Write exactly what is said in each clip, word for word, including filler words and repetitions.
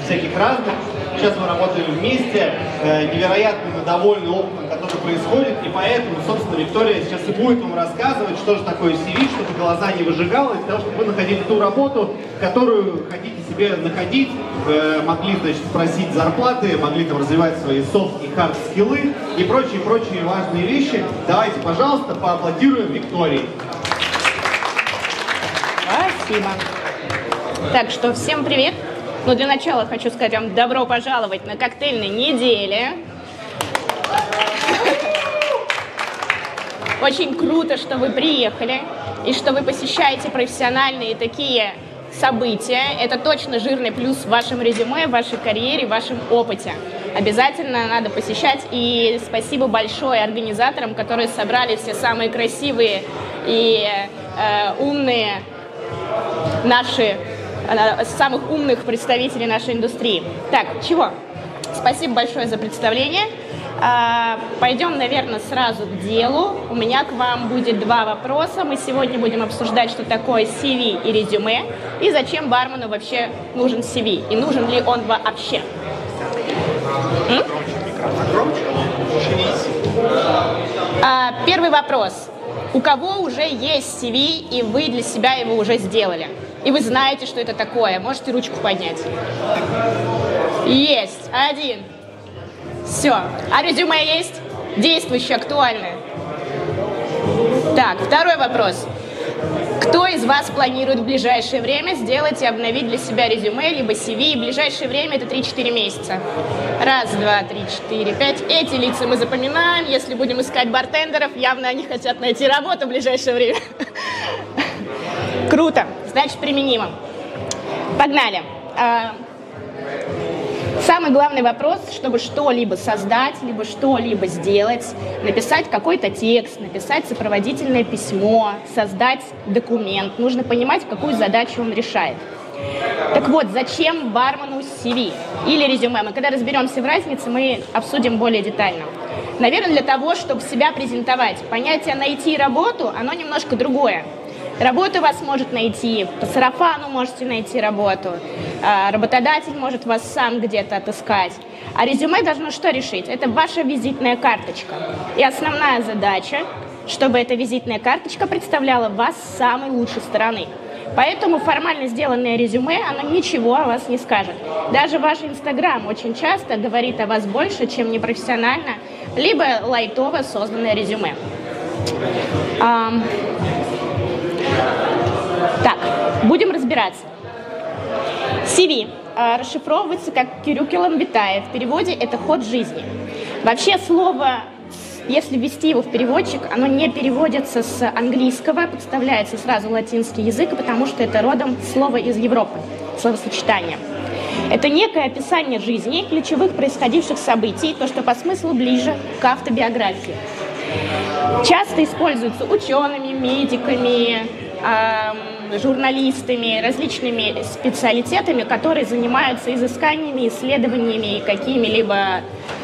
всяких разных. Сейчас мы работаем вместе, э, невероятно мы довольны опытом, который происходит, и поэтому, собственно, Виктория сейчас и будет вам рассказывать, что же такое си ви, чтобы глаза не выжигало, для того, чтобы вы находили ту работу, которую хотите себе находить, э, могли, значит, спросить зарплаты, могли там развивать свои софт и хард скиллы и прочие-прочие важные вещи. Давайте, пожалуйста, поаплодируем Виктории. Спасибо. Так что всем привет. Но для начала хочу сказать вам добро пожаловать на коктейльной неделе. Очень круто, что вы приехали и что вы посещаете профессиональные такие события. Это точно жирный плюс в вашем резюме, в вашей карьере, в вашем опыте. Обязательно надо посещать. И спасибо большое организаторам, которые собрали все самые красивые и э, умные наши самых умных представителей нашей индустрии. Так, чего? Спасибо большое за представление. А, пойдем, наверное, сразу к делу. У меня к вам будет два вопроса. Мы сегодня будем обсуждать, что такое си ви и резюме, и зачем бармену вообще нужен си ви, и нужен ли он вообще. М? А, первый вопрос. У кого уже есть си ви, и вы для себя его уже сделали? И вы знаете, что это такое. Можете ручку поднять. Есть. Один. Все. А резюме есть? Действующее, актуальное. Так, второй вопрос. Кто из вас планирует в ближайшее время сделать и обновить для себя резюме, либо си ви? В ближайшее время это три-четыре месяца. Раз, два, три, четыре, пять. Эти лица мы запоминаем. Если будем искать бартендеров, явно они хотят найти работу в ближайшее время. Круто. Значит, применимо. Погнали. Самый главный вопрос, чтобы что-либо создать, либо что-либо сделать, написать какой-то текст, написать сопроводительное письмо, создать документ. Нужно понимать, какую задачу он решает. Так вот, зачем бармену си ви или резюме? Мы когда разберемся в разнице, мы обсудим более детально. Наверное, для того, чтобы себя презентовать. Понятие «найти работу», оно немножко другое. Работу вас может найти, по сарафану можете найти работу, работодатель может вас сам где-то отыскать. А резюме должно что решить? Это ваша визитная карточка. И основная задача, чтобы эта визитная карточка представляла вас с самой лучшей стороны. Поэтому формально сделанное резюме, оно ничего о вас не скажет. Даже ваш Инстаграм очень часто говорит о вас больше, чем непрофессионально, либо лайтово созданное резюме. Um... Так, будем разбираться. си ви э, расшифровывается как curriculum vitae. В переводе это ход жизни. Вообще слово, если ввести его в переводчик, оно не переводится с английского, подставляется сразу латинский язык, потому что это родом слово из Европы, словосочетание. Это некое описание жизни, ключевых происходивших событий, то, что по смыслу ближе к автобиографии. Часто используются учеными, медиками, э, журналистами, различными специалитетами, которые занимаются изысканиями, исследованиями, какими-либо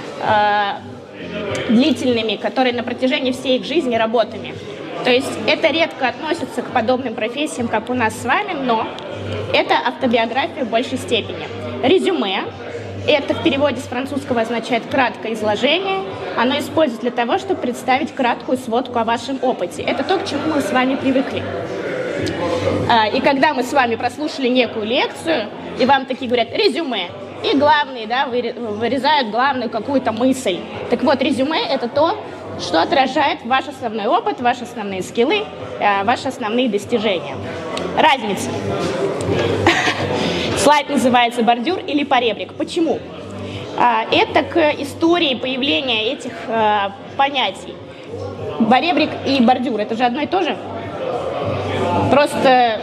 э, длительными, которые на протяжении всей их жизни работами. То есть это редко относится к подобным профессиям, как у нас с вами, но это автобиография в большей степени. Резюме. Это в переводе с французского означает «краткое изложение». Оно используется для того, чтобы представить краткую сводку о вашем опыте. Это то, к чему мы с вами привыкли. И когда мы с вами прослушали некую лекцию, и вам такие говорят «резюме», и главные, да, вырезают главную какую-то мысль. Так вот, резюме – это то, что отражает ваш основной опыт, ваши основные скиллы, ваши основные достижения. Разница. Слайд называется «Бордюр» или «Поребрик». Почему? Это к истории появления этих понятий. Поребрик и бордюр – это же одно и то же? Просто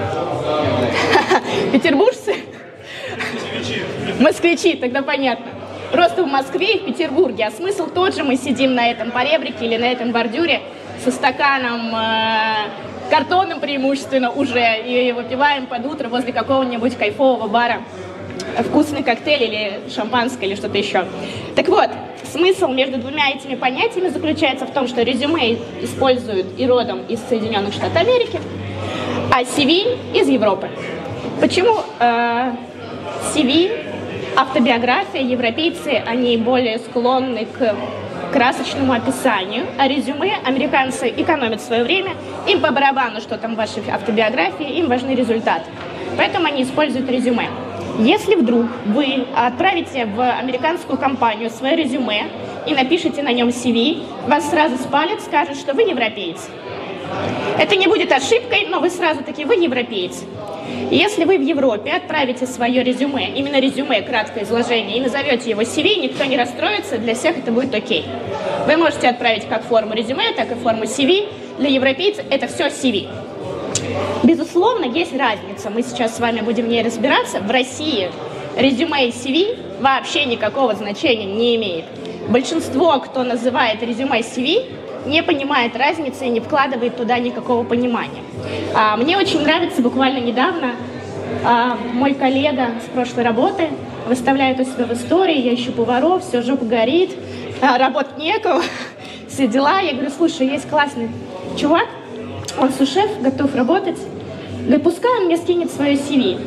петербуржцы? Москвичи, тогда понятно. Просто в Москве и в Петербурге. А смысл тот же, мы сидим на этом поребрике или на этом бордюре со стаканом э, картонным преимущественно уже и выпиваем под утро возле какого-нибудь кайфового бара вкусный коктейль или шампанское или что-то еще. Так вот, смысл между двумя этими понятиями заключается в том, что резюме используют и родом из Соединенных Штатов Америки, а си ви из Европы. Почему э, си ви автобиография, европейцы, они более склонны к красочному описанию, а резюме американцы экономят свое время, им по барабану, что там в вашей автобиографии, им важны результаты. Поэтому они используют резюме. Если вдруг вы отправите в американскую компанию свое резюме и напишите на нем си ви, вас сразу спалят, скажут, что вы европеец. Это не будет ошибкой, но вы сразу таки, вы европеец. Если вы в Европе отправите свое резюме, именно резюме, краткое изложение, и назовете его си ви, никто не расстроится, для всех это будет окей. Вы можете отправить как форму резюме, так и форму си ви. Для европейцев это все си ви. Безусловно, есть разница, мы сейчас с вами будем в ней разбираться. В России резюме и си ви вообще никакого значения не имеет. Большинство, кто называет резюме си ви, не понимает разницы и не вкладывает туда никакого понимания. А, мне очень нравится, буквально недавно а, мой коллега с прошлой работы выставляет у себя в истории: я ищу поваров, все, жопа горит, а, работать некого, все дела. Я говорю: слушай, есть классный чувак, он су-шеф, готов работать. Говорит, пускай он мне скинет свое си ви.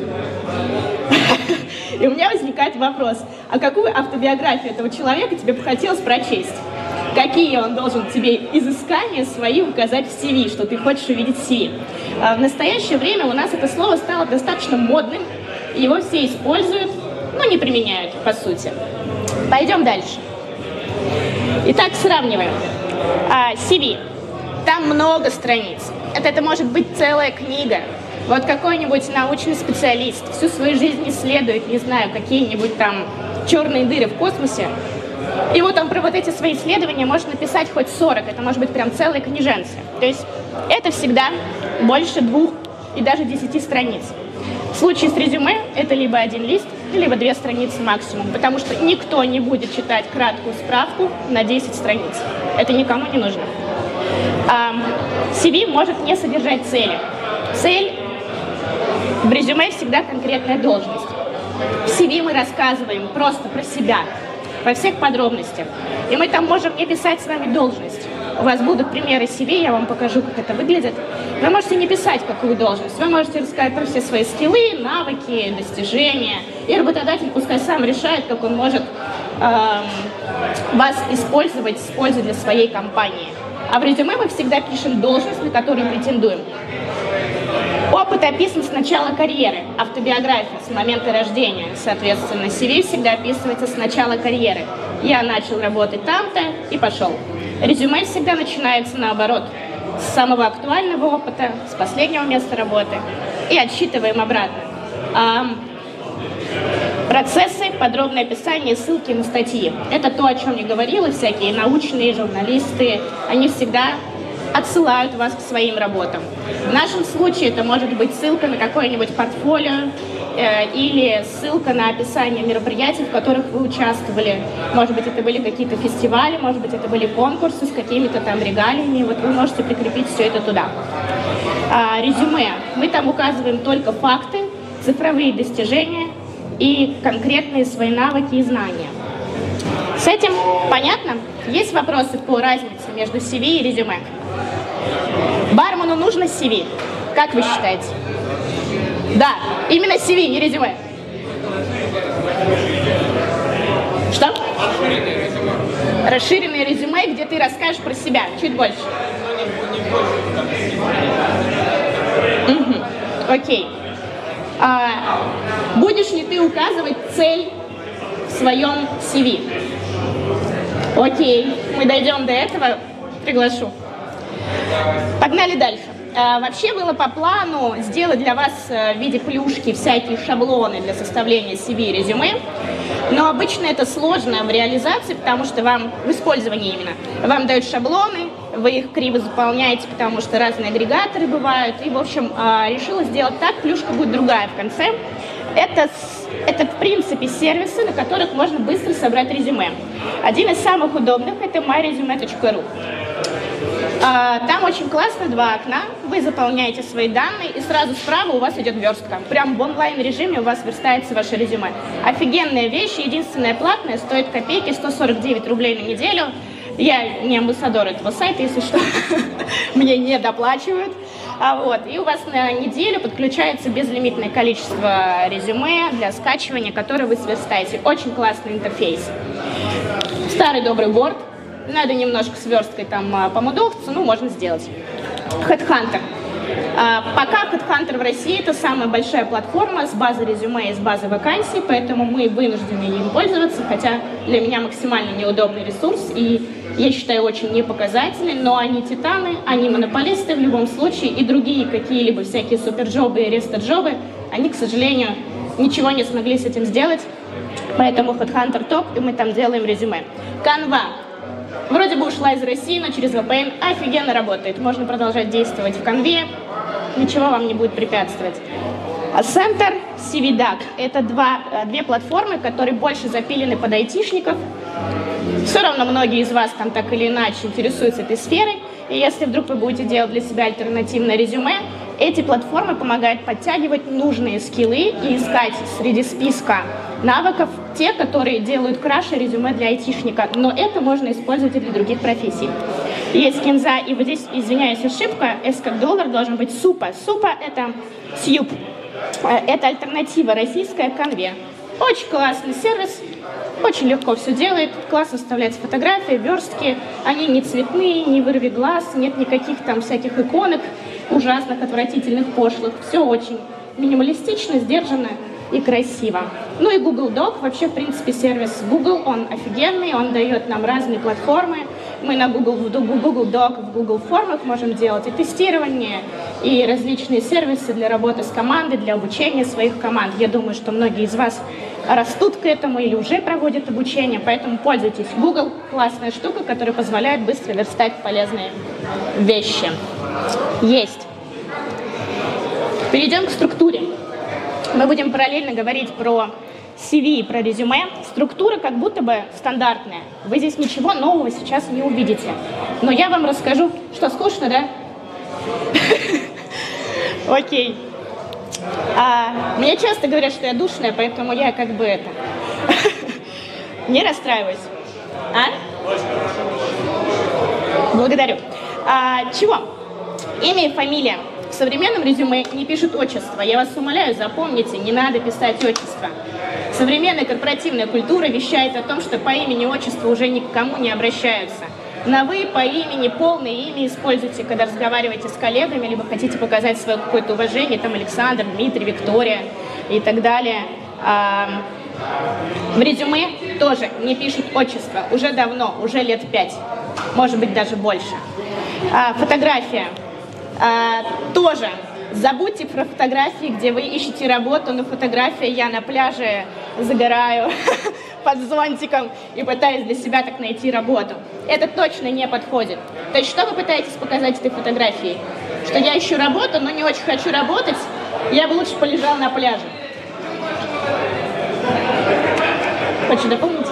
И у меня возникает вопрос: а какую автобиографию этого человека тебе бы хотелось прочесть? Какие он должен тебе изыскания свои указать в си ви, что ты хочешь увидеть в си ви? А в настоящее время у нас это слово стало достаточно модным, его все используют, но не применяют, по сути. Пойдем дальше. Итак, сравниваем. А, си ви. Там много страниц. Это, это может быть целая книга. Вот какой-нибудь научный специалист всю свою жизнь исследует, не знаю, какие-нибудь там черные дыры в космосе. И вот он про вот эти свои исследования может написать хоть сорок, это может быть прям целая книженция. То есть это всегда больше двух и даже десяти страниц. В случае с резюме это либо один лист, либо две страницы максимум, потому что никто не будет читать краткую справку на десять страниц. Это никому не нужно. А, си ви может не содержать цели. Цель в резюме всегда конкретная должность. В си ви мы рассказываем просто про себя, во всех подробностях. И мы там можем не писать с вами должность. У вас будут примеры си ви, я вам покажу, как это выглядит. Вы можете не писать, какую должность. Вы можете рассказать про все свои скиллы, навыки, достижения. И работодатель пускай сам решает, как он может эм, вас использовать с пользой для своей компании. А в резюме мы всегда пишем должность, на которую претендуем. Опыт описан с начала карьеры, автобиография с момента рождения. Соответственно, си ви всегда описывается с начала карьеры. Я начал работать там-то и пошел. Резюме всегда начинается наоборот, с самого актуального опыта, с последнего места работы. И отсчитываем обратно. А, процессы, подробное описание, ссылки на статьи. Это то, о чем я говорила, всякие научные журналисты, они всегда отсылают вас к своим работам. В нашем случае это может быть ссылка на какое-нибудь портфолио э, или ссылка на описание мероприятий, в которых вы участвовали. Может быть, это были какие-то фестивали, может быть, это были конкурсы с какими-то там регалиями. Вот вы можете прикрепить все это туда. А, резюме. Мы там указываем только факты, цифровые достижения и конкретные свои навыки и знания. С этим понятно? Есть вопросы по разнице между си ви и резюме? Бармену нужно си ви. Как вы считаете? Да, именно си ви, не резюме. Что? Расширенное резюме. Расширенное резюме, где ты расскажешь про себя чуть больше. Угу. Окей. А, будешь ли ты указывать цель в своем си ви? Окей, мы дойдем до этого, приглашу. Погнали дальше. А, вообще было по плану сделать для вас в виде плюшки всякие шаблоны для составления си ви и резюме, но обычно это сложно в реализации, потому что вам, в использовании именно, вам дают шаблоны, вы их криво заполняете, потому что разные агрегаторы бывают, и, в общем, а, решила сделать так, плюшка будет другая в конце. Это, это, в принципе, сервисы, на которых можно быстро собрать резюме. Один из самых удобных – это май резюме точка ру. Там очень классно, два окна, вы заполняете свои данные, и сразу справа у вас идет верстка. Прям в онлайн-режиме у вас верстается ваше резюме. Офигенная вещь, единственная платная, стоит копейки, сто сорок девять рублей на неделю. Я не амбассадор этого сайта, если что, мне не доплачивают. А вот, и у вас на неделю подключается безлимитное количество резюме для скачивания, которые вы сверстаете. Очень классный интерфейс. Старый добрый Word. Надо немножко сверсткой там помудоваться, ну, можно сделать. HeadHunter. А, пока HeadHunter в России это самая большая платформа с базой резюме и с базой вакансий, поэтому мы вынуждены им пользоваться, хотя для меня максимально неудобный ресурс и, я считаю, очень непоказательный, но они титаны, они монополисты в любом случае, и другие какие-либо всякие суперджобы и рестаджобы, они, к сожалению, ничего не смогли с этим сделать, поэтому HeadHunter топ, и мы там делаем резюме. Canva. Вроде бы ушла из России, но через ви пи эн офигенно работает. Можно продолжать действовать в Canva, ничего вам не будет препятствовать. Center, CVDuck – это два, две платформы, которые больше запилены под айтишников. Все равно многие из вас там так или иначе интересуются этой сферой. И если вдруг вы будете делать для себя альтернативное резюме, эти платформы помогают подтягивать нужные скиллы и искать среди списка навыков те, которые делают краше резюме для айтишника. Но это можно использовать и для других профессий. Есть Кинза, и вот здесь, извиняюсь, ошибка, S как доллар должен быть супа. Супа – это сьюп. Это альтернатива российская Canva. Очень классный сервис, очень легко все делает, классно вставляются фотографии, верстки, они не цветные, не вырви глаз, нет никаких там всяких иконок ужасных, отвратительных, пошлых. Все очень минималистично, сдержанно и красиво. Ну и Google Doc, вообще, в принципе, сервис Google, он офигенный, он дает нам разные платформы. Мы на Google, в Google Doc, в Google формах можем делать и тестирование, и различные сервисы для работы с командой, для обучения своих команд. Я думаю, что многие из вас растут к этому или уже проводят обучение, поэтому пользуйтесь. Google – классная штука, которая позволяет быстро верстать полезные вещи. Есть. Перейдем к структуре. Мы будем параллельно говорить про си ви и про резюме. Структура как будто бы стандартная. Вы здесь ничего нового сейчас не увидите. Но я вам расскажу, что скучно, да? Окей. А, мне часто говорят, что я душная, поэтому я как бы это... Не расстраиваюсь. А? Благодарю. А, чего? Имя и фамилия. В современном резюме не пишут отчество. Я вас умоляю, запомните, не надо писать отчество. Современная корпоративная культура вещает о том, что по имени и отчеству уже никому не обращаются. На «вы», по имени, полное имя используйте, когда разговариваете с коллегами, либо хотите показать свое какое-то уважение, там Александр, Дмитрий, Виктория и так далее. В резюме тоже не пишут отчество. Уже давно, уже лет пять, может быть, даже больше. Фотография. А, тоже забудьте про фотографии, где вы ищете работу, но фотография я на пляже загораю под зонтиком и пытаюсь для себя так найти работу. Это точно не подходит. То есть что вы пытаетесь показать этой фотографией? Что я ищу работу, но не очень хочу работать, я бы лучше полежал на пляже. Хочешь дополнить?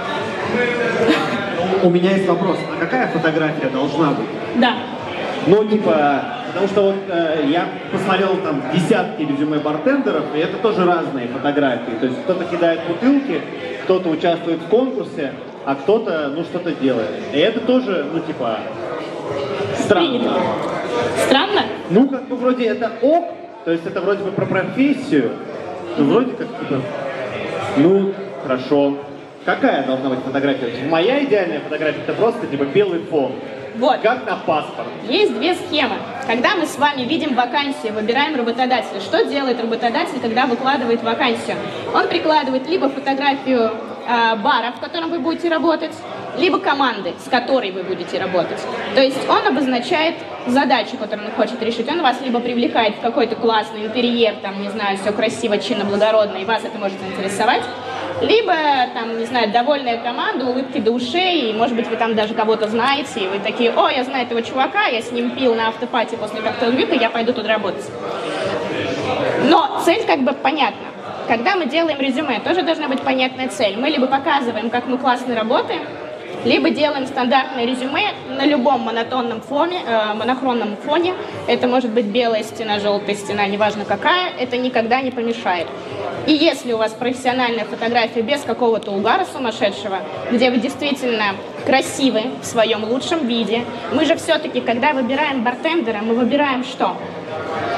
У меня есть вопрос, а какая фотография должна быть? Да. Ну, типа, потому что вот э, я посмотрел там десятки резюме бартендеров, и это тоже разные фотографии. То есть кто-то кидает бутылки, кто-то участвует в конкурсе, а кто-то, ну, что-то делает. И это тоже, ну, типа, странно. Принято. Странно? Ну, как бы вроде это ок, то есть это вроде бы про профессию, но вроде как, типа, ну, хорошо. Какая должна быть фотография? Моя идеальная фотография — это просто, типа, белый фон. Вот. Как на паспорт. Есть две схемы. Когда мы с вами видим вакансию, выбираем работодателя. Что делает работодатель, когда выкладывает вакансию? Он прикладывает либо фотографию э, бара, в котором вы будете работать, либо команды, с которой вы будете работать. То есть он обозначает задачу, которую он хочет решить. Он вас либо привлекает в какой-то классный интерьер, там, не знаю, все красиво, чинно, благородно, и вас это может заинтересовать. Либо, там, не знаю, довольная команда, улыбки до ушей, и, может быть, вы там даже кого-то знаете, и вы такие: о, я знаю этого чувака, я с ним пил на автопати после коктейль-вика, я пойду туда работать. Но цель как бы понятна. Когда мы делаем резюме, тоже должна быть понятная цель. Мы либо показываем, как мы классно работаем, либо делаем стандартное резюме на любом монотонном фоне, э, монохронном фоне. Это может быть белая стена, желтая стена, неважно какая, это никогда не помешает. И если у вас профессиональная фотография без какого-то угара сумасшедшего, где вы действительно красивы в своем лучшем виде, мы же все-таки, когда выбираем бартендера, мы выбираем что?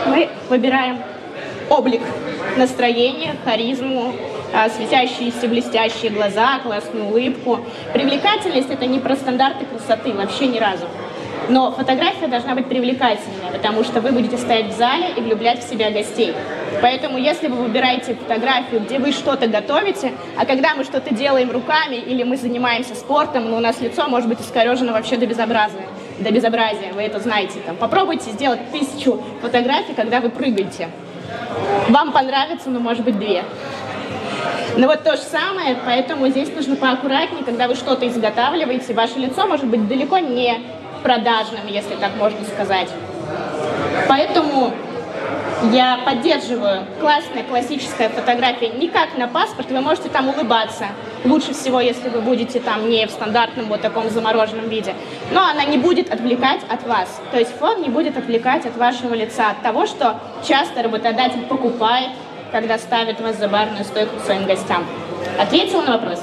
Мы выбираем облик, настроение, харизму, светящиеся блестящие глаза, классную улыбку. Привлекательность — это не про стандарты красоты, вообще ни разу. Но фотография должна быть привлекательная, потому что вы будете стоять в зале и влюблять в себя гостей. Поэтому если вы выбираете фотографию, где вы что-то готовите, а когда мы что-то делаем руками или мы занимаемся спортом, но у нас лицо может быть искорежено вообще до безобразия, до безобразия, вы это знаете. Там, попробуйте сделать тысячу фотографий, когда вы прыгаете. Вам понравится, но может быть две. Но вот то же самое, поэтому здесь нужно поаккуратнее, когда вы что-то изготавливаете, ваше лицо может быть далеко не продажным, если так можно сказать. Поэтому я поддерживаю классная классическая фотография не как на паспорт, вы можете там улыбаться. Лучше всего, если вы будете там не в стандартном вот таком замороженном виде. Но она не будет отвлекать от вас. То есть фон не будет отвлекать от вашего лица, от того, что часто работодатель покупает, когда ставит вас за барную стойку к своим гостям. Ответила на вопрос?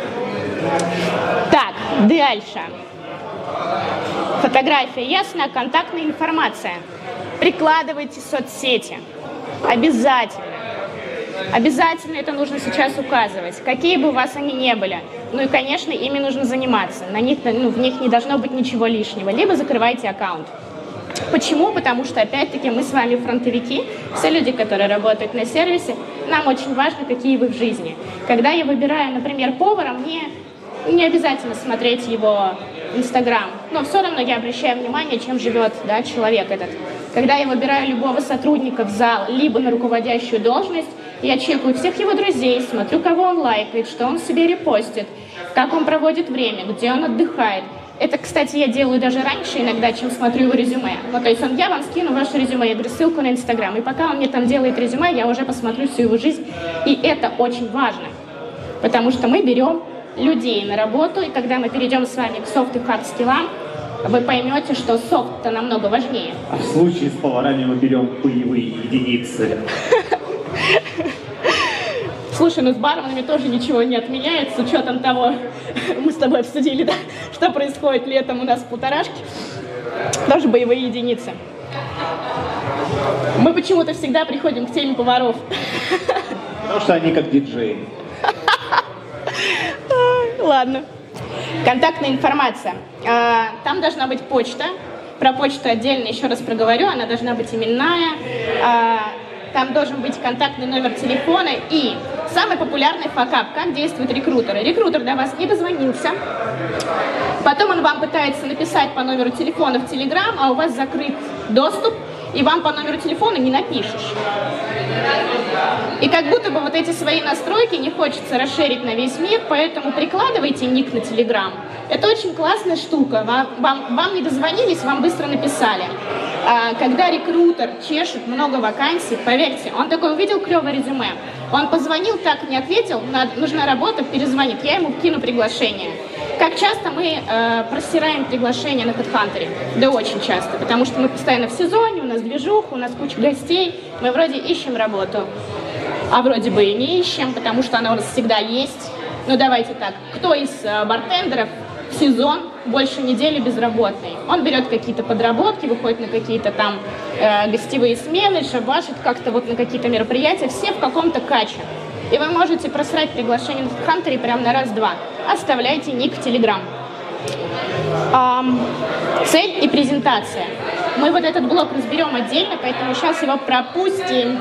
Так, дальше. Фотография ясная, контактная информация. Прикладывайте соцсети. Обязательно. Обязательно это нужно сейчас указывать, какие бы у вас они ни были. Ну и, конечно, ими нужно заниматься. На них, ну, в них не должно быть ничего лишнего. Либо закрывайте аккаунт. Почему? Потому что, опять-таки, мы с вами фронтовики, все люди, которые работают на сервисе, нам очень важно, какие вы в жизни. Когда я выбираю, например, повара, мне не обязательно смотреть его Инстаграм, но все равно я обращаю внимание, чем живет, да, человек этот. Когда я выбираю любого сотрудника в зал, либо на руководящую должность, я чекаю всех его друзей, смотрю, кого он лайкает, что он себе репостит, как он проводит время, где он отдыхает. Это, кстати, я делаю даже раньше иногда, чем смотрю его резюме. Ну, то есть он, я вам скину ваше резюме, я говорю, ссылку на Инстаграм. И пока он мне там делает резюме, я уже посмотрю всю его жизнь. И это очень важно, потому что мы берем людей на работу, и когда мы перейдем с вами к софт и хард скиллам, вы поймете, что софт-то намного важнее. А в случае с поварами мы берем боевые единицы. Слушай, ну с барменами тоже ничего не отменяет, с учетом того, мы с тобой обсудили, да, что происходит летом у нас в полторашке, тоже боевые единицы. Мы почему-то всегда приходим к теме поваров. Потому что они как диджеи. Ладно. Контактная информация. Там должна быть почта. Про почту отдельно еще раз проговорю, она должна быть именная. Там должен быть контактный номер телефона и самый популярный факап, как действуют рекрутеры. Рекрутер до вас не дозвонился, потом он вам пытается написать по номеру телефона в Telegram, а у вас закрыт доступ, и вам по номеру телефона не напишешь. И как будто бы вот эти свои настройки не хочется расширить на весь мир, поэтому прикладывайте ник на Telegram. Это очень классная штука. Вам, вам, вам не дозвонились, вам быстро написали. А, когда рекрутер чешет много вакансий, поверьте, он такой увидел клевое резюме, он позвонил, так не ответил, надо, нужна работа, перезвонит, я ему кину приглашение. Как часто мы э, просираем приглашения на HeadHunter? Да очень часто, потому что мы постоянно в сезоне, у нас движуха, у нас куча гостей, мы вроде ищем работу, а вроде бы и не ищем, потому что она у нас всегда есть. Ну давайте так, кто из э, бартендеров в сезон больше недели безработный? Он берет какие-то подработки, выходит на какие-то там э, гостевые смены, шабашит как-то вот на какие-то мероприятия, все в каком-то каче. И вы можете просрать приглашение на HeadHunter прямо на раз-два. Оставляйте ник в Telegram. Эм, цель и презентация. Мы вот этот блок разберем отдельно, поэтому сейчас его пропустим.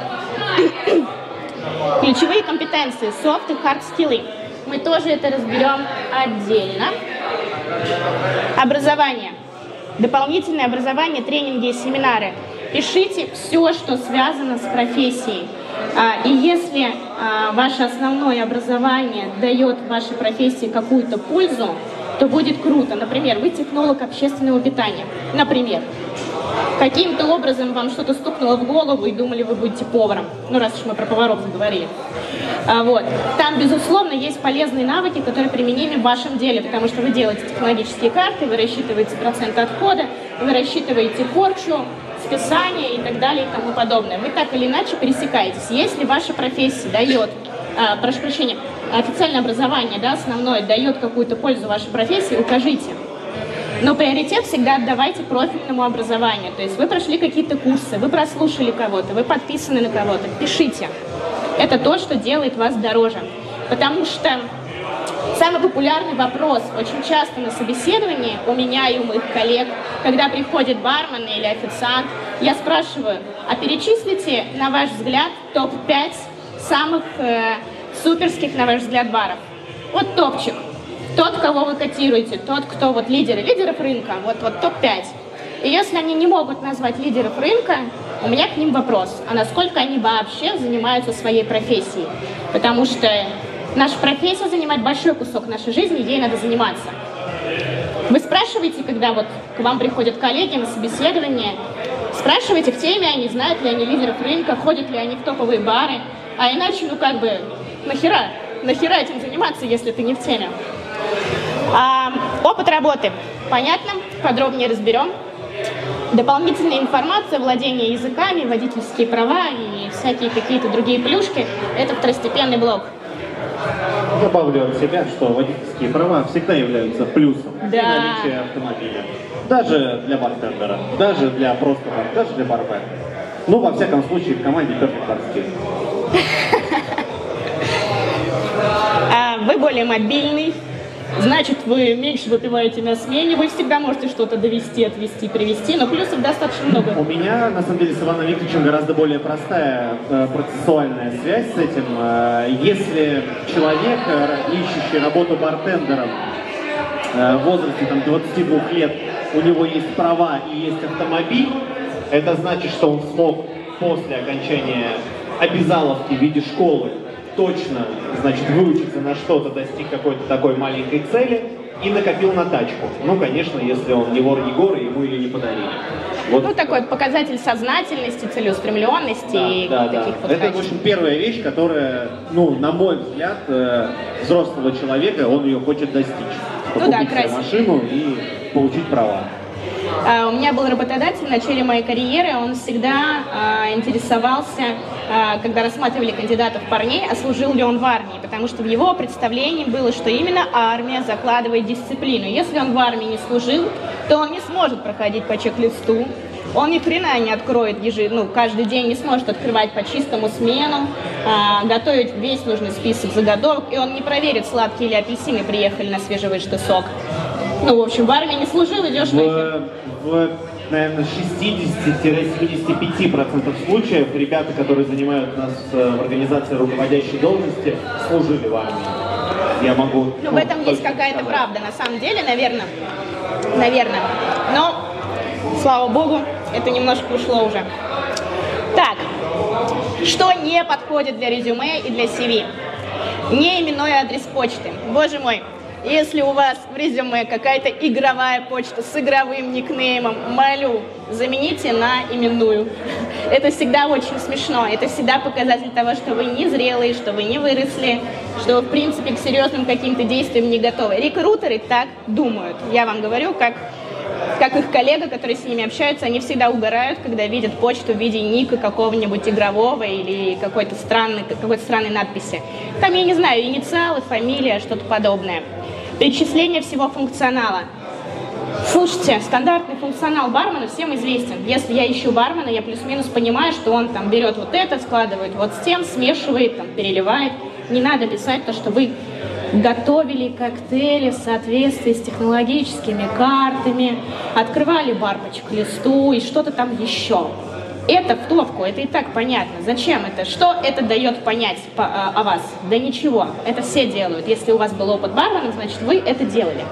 Ключевые компетенции, софт и хард скиллы. Мы тоже это разберем отдельно. Образование. Дополнительное образование, тренинги и семинары. Пишите все, что связано с профессией. И если ваше основное образование дает вашей профессии какую-то пользу, то будет круто. Например, вы технолог общественного питания. Например, каким-то образом вам что-то стукнуло в голову и думали, вы будете поваром. Ну, раз уж мы про поваров заговорили. Вот. Там, безусловно, есть полезные навыки, которые применимы в вашем деле, потому что вы делаете технологические карты, вы рассчитываете процент отхода, вы рассчитываете порчу, списание и так далее и тому подобное. Вы так или иначе пересекаетесь. Если ваша профессия дает, а, прошу прощения, официальное образование, да, основное, дает какую-то пользу вашей профессии, укажите. Но приоритет всегда отдавайте профильному образованию. То есть вы прошли какие-то курсы, вы прослушали кого-то, вы подписаны на кого-то. Пишите. Это то, что делает вас дороже. Потому что самый популярный вопрос очень часто на собеседовании у меня и у моих коллег, когда приходит бармен или официант, я спрашиваю, а перечислите, на ваш взгляд, топ пять самых э, суперских, на ваш взгляд, баров. Вот топчик. Тот, кого вы котируете, тот, кто вот лидеры, лидеров рынка, вот, вот топ пять. И если они не могут назвать лидеров рынка, у меня к ним вопрос, а насколько они вообще занимаются своей профессией? Потому что наша профессия занимает большой кусок нашей жизни, ей надо заниматься. Вы спрашиваете, когда вот к вам приходят коллеги на собеседование, спрашиваете, в теме они, знают ли они лидеров рынка, ходят ли они в топовые бары, а иначе, ну как бы, нахера, нахера этим заниматься, если ты не в теме. А, опыт работы. Понятно? Подробнее разберем. Дополнительная информация, владение языками, водительские права и всякие какие-то другие плюшки – это второстепенный блок. Добавлю от себя, что водительские права всегда являются плюсом Да. при наличии автомобиля. Даже для бартендера, даже для просто бар, даже для барбена. Ну, во всяком случае, в команде Perfect Barski. А вы более мобильный, значит, вы меньше выпиваете на смене, вы всегда можете что-то довести, отвезти, привезти, но плюсов достаточно много. У меня, на самом деле, с Иваном Викторовичем гораздо более простая э, процессуальная связь с этим. Э, если человек, э, ищущий работу бартендером э, в возрасте там, двадцати двух лет, у него есть права и есть автомобиль, Это значит, что он смог после окончания обязаловки в виде школы точно, значит, выучиться на что-то, достиг какой-то такой маленькой цели и накопил на тачку. Ну, конечно, если он не вор Егор, ему ее не подарили. Вот. Ну, такой показатель сознательности, целеустремленности Да, и да, таких да. вот Это, в качеств. общем, первая вещь, которая, ну, на мой взгляд, э, взрослого человека, он ее хочет достичь. Ну да, Купить себе красиво. машину и получить права. А, у меня был работодатель в начале моей карьеры, он всегда а, интересовался, а, когда рассматривали кандидатов парней, а служил ли он в армии, потому что в его представлении было, что именно армия закладывает дисциплину. Если он в армии не служил, то он не сможет проходить по чек-листу, он ни хрена не откроет ежи, ну, каждый день не сможет открывать по чистому смену, а, готовить весь нужный список заготовок, и он не проверит, сладкие или апельсины приехали на свежевыжатый сок. Ну, в общем, в армии не служил, идешь на эфир. В, в, наверное, шестидесяти-семидесяти пяти процентах случаев ребята, которые занимают нас в организации руководящей должности, служили в армии. Я могу... Ну, в этом есть какая-то правда, на самом деле, наверное. Наверное. Но, слава богу, это немножко ушло уже. Так, что не подходит для резюме и для си ви? Не именной адрес почты. Боже мой. Если у вас в резюме какая-то игровая почта с игровым никнеймом, молю, замените на именную. Это всегда очень смешно. Это всегда показатель того, что вы не зрелые, что вы не выросли, что вы, в принципе, к серьезным каким-то действиям не готовы. Рекрутеры так думают. Я вам говорю, как, как их коллега, которые с ними общаются, они всегда угорают, когда видят почту в виде ника какого-нибудь игрового или какой-то странной, какой-то странной надписи. Там, я не знаю, инициалы, фамилия, что-то подобное. Перечисление всего функционала. Слушайте, стандартный функционал бармена всем известен. Если я ищу бармена, я плюс-минус понимаю, что он там берет вот это, складывает вот с тем, смешивает, там, переливает. Не надо писать то, что вы готовили коктейли в соответствии с технологическими картами, открывали бар по чек-листу и что-то там еще. Это в топку, это и так понятно. Зачем это? Что это дает понять по, о, о вас? Да ничего, это все делают. Если у вас был опыт бармена, значит вы это делали.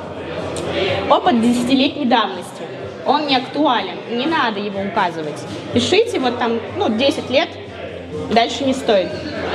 Опыт десятилетней давности. Он не актуален, не надо его указывать. Пишите вот там, ну, десять лет, дальше не стоит.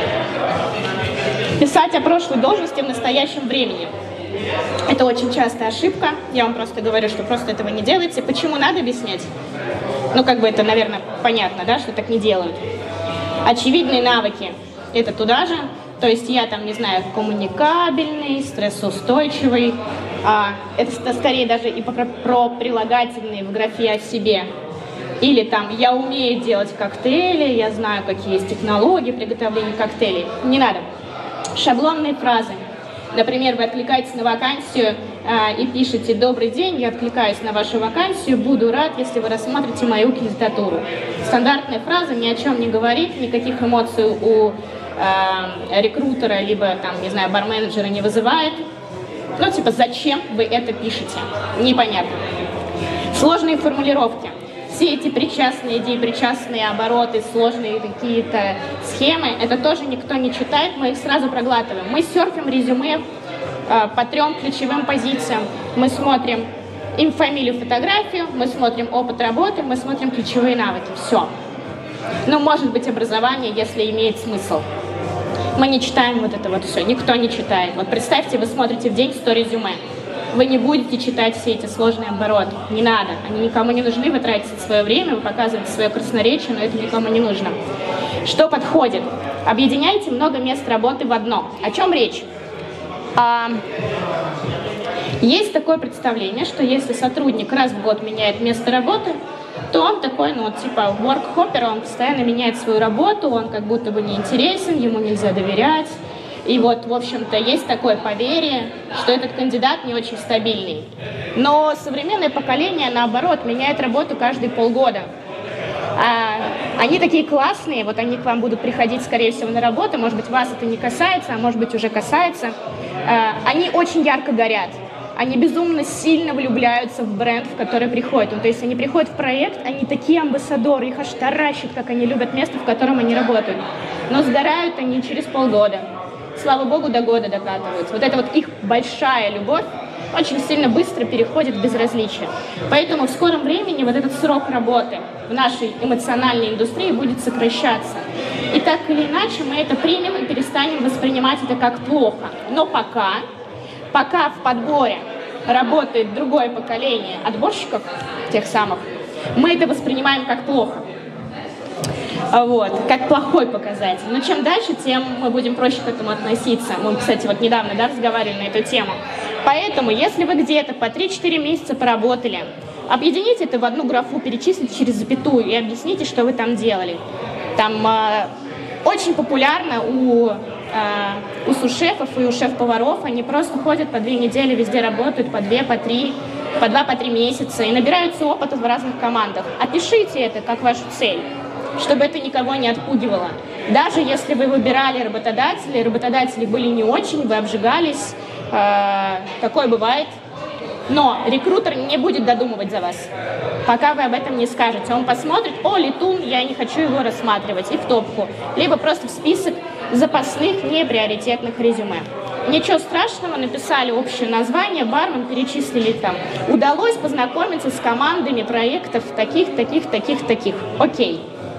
Писать о прошлой должности в настоящем времени. Это очень частая ошибка. Я вам просто говорю, что просто этого не делайте. Почему надо объяснять? Ну, как бы это, наверное, понятно, да, что так не делают. Очевидные навыки – это туда же. То есть я там, не знаю, коммуникабельный, стрессоустойчивый. А, это скорее даже и про, про прилагательные в графе о себе. Или там я умею делать коктейли, я знаю, какие есть технологии приготовления коктейлей. Не надо. Шаблонные фразы. Например, вы откликаетесь на вакансию э, и пишете «Добрый день, я откликаюсь на вашу вакансию, буду рад, если вы рассмотрите мою кандидатуру». Стандартная фраза ни о чем не говорит, никаких эмоций у э, рекрутера, либо, там, не знаю, барменеджера не вызывает. Ну, типа, зачем вы это пишете? Непонятно. Сложные формулировки. Все эти причастные идеи, причастные обороты, сложные какие-то схемы, это тоже никто не читает, мы их сразу проглатываем. Мы серфим резюме э, по трем ключевым позициям. Мы смотрим им фамилию, фотографию, мы смотрим опыт работы, мы смотрим ключевые навыки. Все. Ну, может быть, образование, если имеет смысл. Мы не читаем вот это вот все, никто не читает. Вот представьте, вы смотрите в день сто резюме. Вы не будете читать все эти сложные обороты. Не надо. Они никому не нужны, вы тратите свое время, вы показываете свое красноречие, но это никому не нужно. Что подходит? Объединяйте много мест работы в одно. О чем речь? А, есть такое представление, что если сотрудник раз в год меняет место работы, то он такой, ну, типа, work-hopper, он постоянно меняет свою работу, он как будто бы неинтересен, ему нельзя доверять. И вот, в общем-то, есть такое поверье, что этот кандидат не очень стабильный. Но современное поколение, наоборот, меняет работу каждые полгода. А, они такие классные, вот они к вам будут приходить, скорее всего, на работу, может быть, вас это не касается, а может быть, уже касается. А, они очень ярко горят. Они безумно сильно влюбляются в бренд, в который приходят. Ну, то есть они приходят в проект, они такие амбассадоры, их аж таращит, как они любят место, в котором они работают. Но сгорают они через полгода. Слава богу, до года докатываются. Вот эта вот их большая любовь очень сильно быстро переходит в безразличие. Поэтому в скором времени вот этот срок работы в нашей эмоциональной индустрии будет сокращаться. И так или иначе мы это примем и перестанем воспринимать это как плохо. Но пока... Пока в подборе работает другое поколение отборщиков, тех самых, мы это воспринимаем как плохо, вот, как плохой показатель. Но чем дальше, тем мы будем проще к этому относиться. Мы, кстати, вот недавно, да, разговаривали на эту тему. Поэтому, если вы где-то по три-четыре месяца поработали, объедините это в одну графу, перечислите через запятую и объясните, что вы там делали. Там э, очень популярно у... у сушефов и у шеф-поваров, они просто ходят по две недели, везде работают, по две, по три, по два, по три месяца и набираются опыта в разных командах. Опишите это как вашу цель, чтобы это никого не отпугивало. Даже если вы выбирали работодателей, работодатели были не очень, вы обжигались, э, такое бывает, но рекрутер не будет додумывать за вас, пока вы об этом не скажете. Он посмотрит: о, летун, я не хочу его рассматривать, и в топку, либо просто в список запасных, неприоритетных резюме. Ничего страшного, написали общее название, бармен, перечислили там. Удалось познакомиться с командами проектов таких, таких, таких, таких. Окей.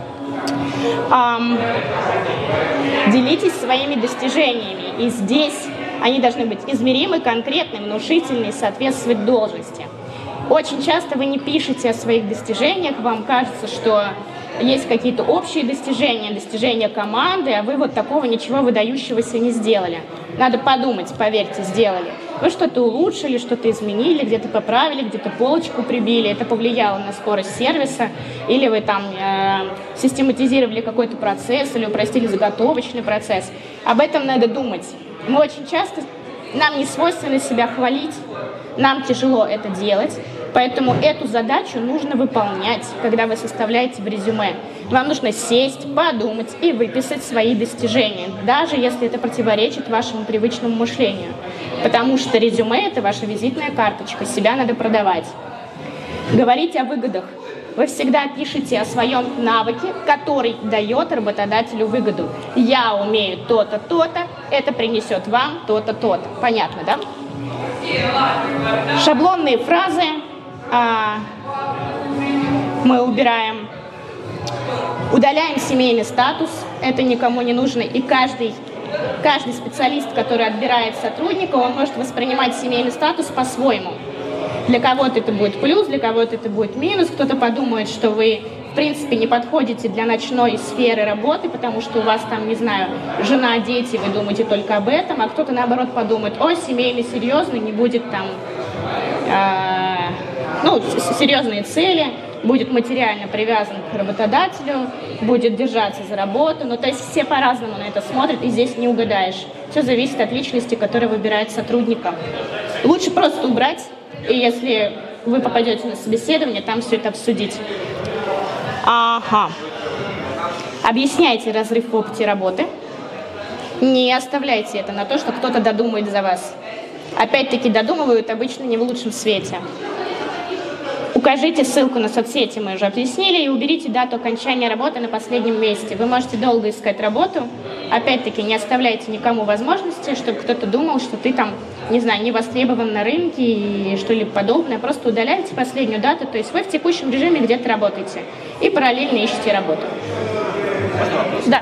Um, делитесь своими достижениями. И здесь они должны быть измеримы, конкретны, внушительны, соответствовать должности. Очень часто вы не пишете о своих достижениях, вам кажется, что есть какие-то общие достижения, достижения команды, а вы вот такого ничего выдающегося не сделали. Надо подумать, поверьте, сделали. Вы что-то улучшили, что-то изменили, где-то поправили, где-то полочку прибили, это повлияло на скорость сервиса, или вы там э, систематизировали какой-то процесс, или упростили заготовочный процесс. Об этом надо думать. Мы очень часто, нам не свойственно себя хвалить, нам тяжело это делать. Поэтому эту задачу нужно выполнять, когда вы составляете в резюме. Вам нужно сесть, подумать и выписать свои достижения, даже если это противоречит вашему привычному мышлению. Потому что резюме – это ваша визитная карточка, себя надо продавать. Говорите о выгодах. Вы всегда пишете о своем навыке, который дает работодателю выгоду. Я умею то-то, то-то, это принесет вам то-то, то-то. Понятно, да? Шаблонные фразы а, мы убираем. Удаляем семейный статус, это никому не нужно, и каждый, каждый специалист, который отбирает сотрудника, он может воспринимать семейный статус по-своему. Для кого-то это будет плюс, для кого-то это будет минус, кто-то подумает, что вы, в принципе, не подходите для ночной сферы работы, потому что у вас там, не знаю, жена, дети, вы думаете только об этом, а кто-то, наоборот, подумает: о, семейный, серьезный, не будет там, э, ну, серьезные цели, будет материально привязан к работодателю, будет держаться за работу. Ну, то есть все по-разному на это смотрят, и здесь не угадаешь. Все зависит от личности, которая выбирает сотрудника. Лучше просто убрать, и если вы попадете на собеседование, там все это обсудить. Ага. Объясняйте разрыв в опыте работы. Не оставляйте это на то, что кто-то додумает за вас. Опять-таки, додумывают обычно не в лучшем свете. Укажите ссылку на соцсети, мы уже объяснили, и уберите дату окончания работы на последнем месте. Вы можете долго искать работу. Опять-таки, не оставляйте никому возможности, чтобы кто-то думал, что ты там, не знаю, не востребован на рынке и что-либо подобное. Просто удаляйте последнюю дату, то есть вы в текущем режиме где-то работаете и параллельно ищете работу. Да.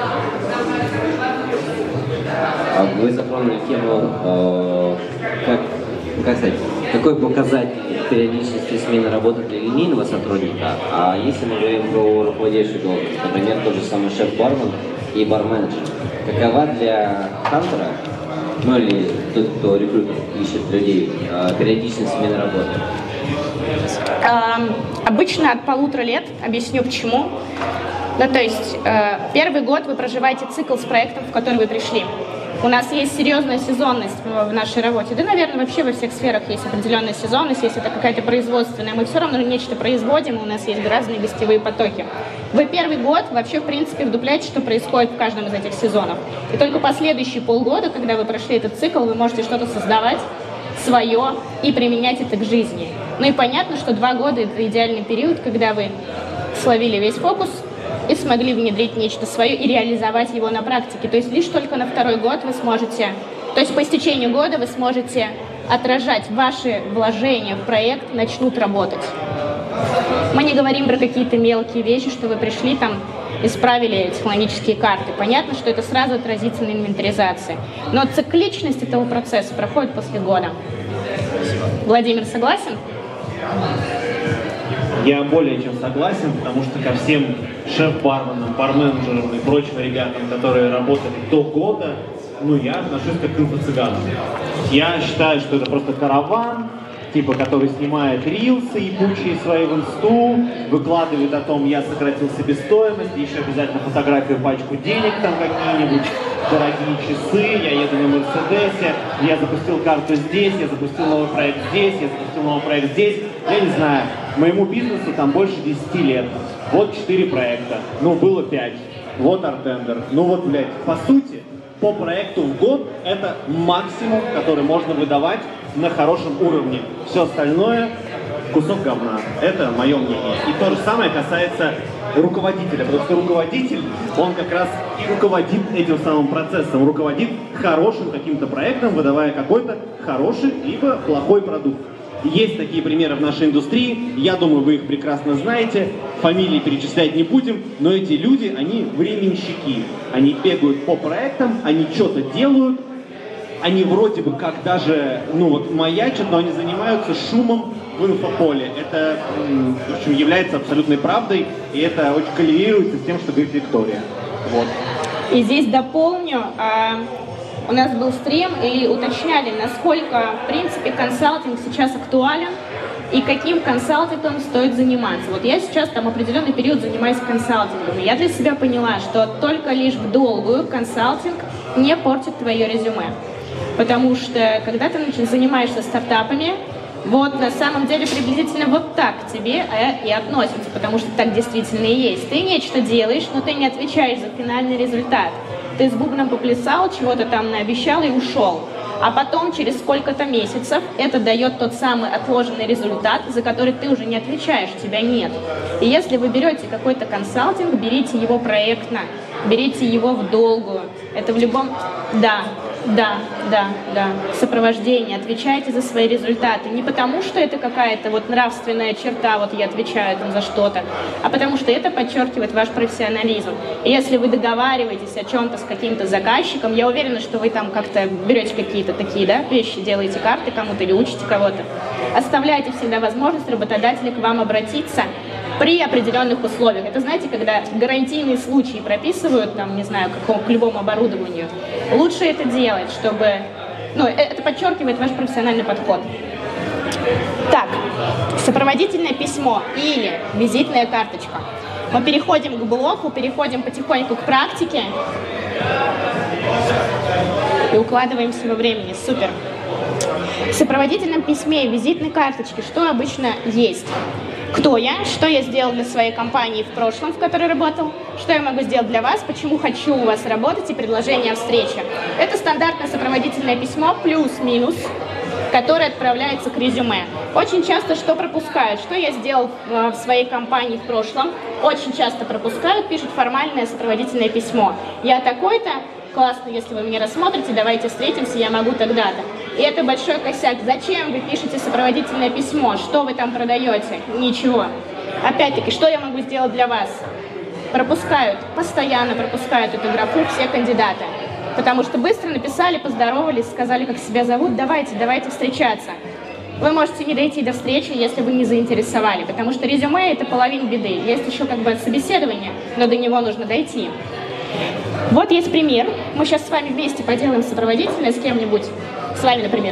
Вы затронули тему, э, как, как сказать, какой показатель периодичности смены работы для линейного сотрудника, а если мы говорим про руководящую должность, например, тот же самый шеф-бармен и бар-менеджер, какова для хантера, ну или тот, кто рекрутер ищет людей, э, периодичность смены работы? Эм, обычно от полутора лет. Объясню почему. Ну, то есть э, первый год вы проживаете цикл с проектом, в который вы пришли. У нас есть серьезная сезонность в нашей работе. Да, наверное, вообще во всех сферах есть определенная сезонность, если это какая-то производственная. Мы все равно нечто производим, и у нас есть разные гостевые потоки. Вы первый год вообще, в принципе, вдупляете, что происходит в каждом из этих сезонов. И только последующие полгода, когда вы прошли этот цикл, вы можете что-то создавать свое и применять это к жизни. Ну и понятно, что два года – это идеальный период, когда вы словили весь фокус и смогли внедрить нечто свое и реализовать его на практике. То есть лишь только на второй год вы сможете, то есть по истечению года вы сможете отражать ваши вложения в проект, начнут работать. Мы не говорим про какие-то мелкие вещи, что вы пришли там, исправили технологические карты. Понятно, что это сразу отразится на инвентаризации. Но цикличность этого процесса проходит после года. Владимир, согласен? Я более чем согласен, потому что ко всем шеф-барменам, бар-менеджерам и прочим ребятам, которые работали до года, ну, я отношусь как к инфо-цыганам. Я считаю, что это просто караван, типа, который снимает рилсы ебучие свои в инсту, выкладывает о том, я сократил себестоимость, еще обязательно фотографию, пачку денег, там какие-нибудь дорогие часы, я еду на Мерседесе, я запустил карту здесь, я запустил новый проект здесь, я запустил новый проект здесь. Я не знаю, моему бизнесу там больше десяти лет. Вот четыре проекта, ну было пять. Вот Артендер. Ну вот, блядь, по сути, по проекту в год это максимум, который можно выдавать на хорошем уровне. Все остальное кусок говна. Это мое мнение. И то же самое касается руководителя, потому что руководитель, он как раз и руководит этим самым процессом, руководит хорошим каким-то проектом, выдавая какой-то хороший либо плохой продукт. Есть такие примеры в нашей индустрии, я думаю, вы их прекрасно знаете, фамилии перечислять не будем, но эти люди, они временщики, они бегают по проектам, они что-то делают, они вроде бы как даже, ну вот, маячат, но они занимаются шумом в инфополе. Это, в общем, является абсолютной правдой, и это очень коррелируется с тем, что говорит Виктория. Вот. И здесь дополню, а, у нас был стрим, и уточняли, насколько, в принципе, консалтинг сейчас актуален, и каким консалтингом стоит заниматься. Вот я сейчас там определенный период занимаюсь консалтингом, и я для себя поняла, что только лишь в долгую консалтинг не портит твое резюме. Потому что, когда ты занимаешься стартапами, вот на самом деле приблизительно вот так к тебе и относятся, потому что так действительно и есть. Ты нечто делаешь, но ты не отвечаешь за финальный результат. Ты с бубном поплясал, чего-то там наобещал и ушел. А потом, через сколько-то месяцев, это дает тот самый отложенный результат, за который ты уже не отвечаешь, тебя нет. И если вы берете какой-то консалтинг, берите его проектно, берите его в долгую. Это в любом... Да, да, да, да. Сопровождение. Отвечайте за свои результаты. Не потому, что это какая-то вот нравственная черта, вот я отвечаю там за что-то, а потому что это подчеркивает ваш профессионализм. И если вы договариваетесь о чем-то с каким-то заказчиком, я уверена, что вы там как-то берете какие-то такие, да, вещи, делаете карты кому-то или учите кого-то. Оставляйте всегда возможность работодателя к вам обратиться при определенных условиях. Это, знаете, когда гарантийные случаи прописывают, там, не знаю, какому, к любому оборудованию, лучше это делать, чтобы, ну, это подчеркивает ваш профессиональный подход. Так, сопроводительное письмо или визитная карточка. Мы переходим к блоку, переходим потихоньку к практике и укладываемся во времени. Супер. В сопроводительном письме и визитной карточке что обычно есть? Кто я, что я сделал для своей компании в прошлом, в которой работал, что я могу сделать для вас, почему хочу у вас работать и предложение о встрече. Это стандартное сопроводительное письмо плюс-минус, которое отправляется к резюме. Очень часто что пропускают, что я сделал в своей компании в прошлом, очень часто пропускают, пишут формальное сопроводительное письмо. Я такой-то, классно, если вы меня рассмотрите, давайте встретимся, я могу тогда-то. И это большой косяк. Зачем вы пишете сопроводительное письмо? Что вы там продаете? Ничего. Опять-таки, что я могу сделать для вас? Пропускают, постоянно пропускают эту графу все кандидаты. Потому что быстро написали, поздоровались, сказали, как себя зовут, давайте, давайте встречаться. Вы можете не дойти до встречи, если вы не заинтересовали, потому что резюме – это половина беды. Есть еще как бы собеседование, но до него нужно дойти. Вот есть пример. Мы сейчас с вами вместе поделаем сопроводительное с кем-нибудь. С вами, например.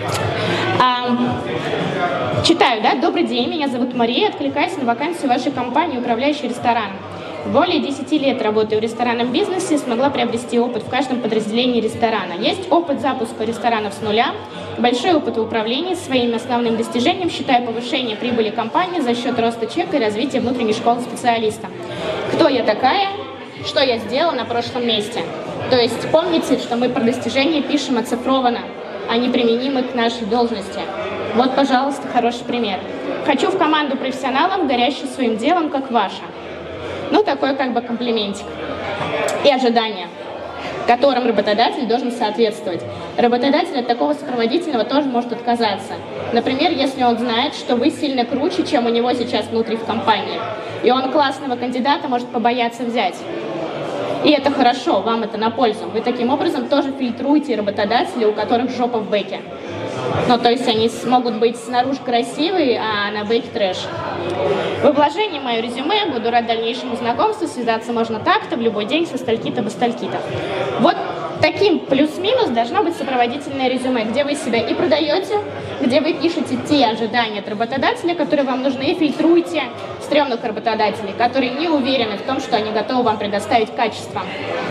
А, читаю, да? Добрый день, меня зовут Мария, откликаюсь на вакансию вашей компании, управляющей рестораном. Более десяти лет работаю в ресторанном бизнесе, смогла приобрести опыт в каждом подразделении ресторана. Есть опыт запуска ресторанов с нуля, большой опыт в управлении. Своим основным достижением считаю повышение прибыли компании за счет роста чека и развития внутренней школы специалиста. Кто я такая? Что я сделала на прошлом месте? То есть помните, что мы про достижения пишем оцифрованно, а не применимы к нашей должности. Вот, пожалуйста, хороший пример. Хочу в команду профессионалов, горящих своим делом, как ваша. Ну, такой как бы комплиментик. И ожидания, которым работодатель должен соответствовать. Работодатель от такого сопроводительного тоже может отказаться. Например, если он знает, что вы сильно круче, чем у него сейчас внутри в компании. И он классного кандидата может побояться взять. И это хорошо, вам это на пользу. Вы таким образом тоже фильтруете работодателей, у которых жопа в бэке. Ну, то есть они могут быть снаружи красивые, а на бэке трэш. Во вложении в мое резюме, буду рад дальнейшему знакомству, связаться можно так-то, в любой день со стальки-то, до стальки-то. Вот таким плюс-минус должно быть сопроводительное резюме, где вы себя и продаете, где вы пишете те ожидания от работодателя, которые вам нужны, и фильтруете стрёмных работодателей, которые не уверены в том, что они готовы вам предоставить качество.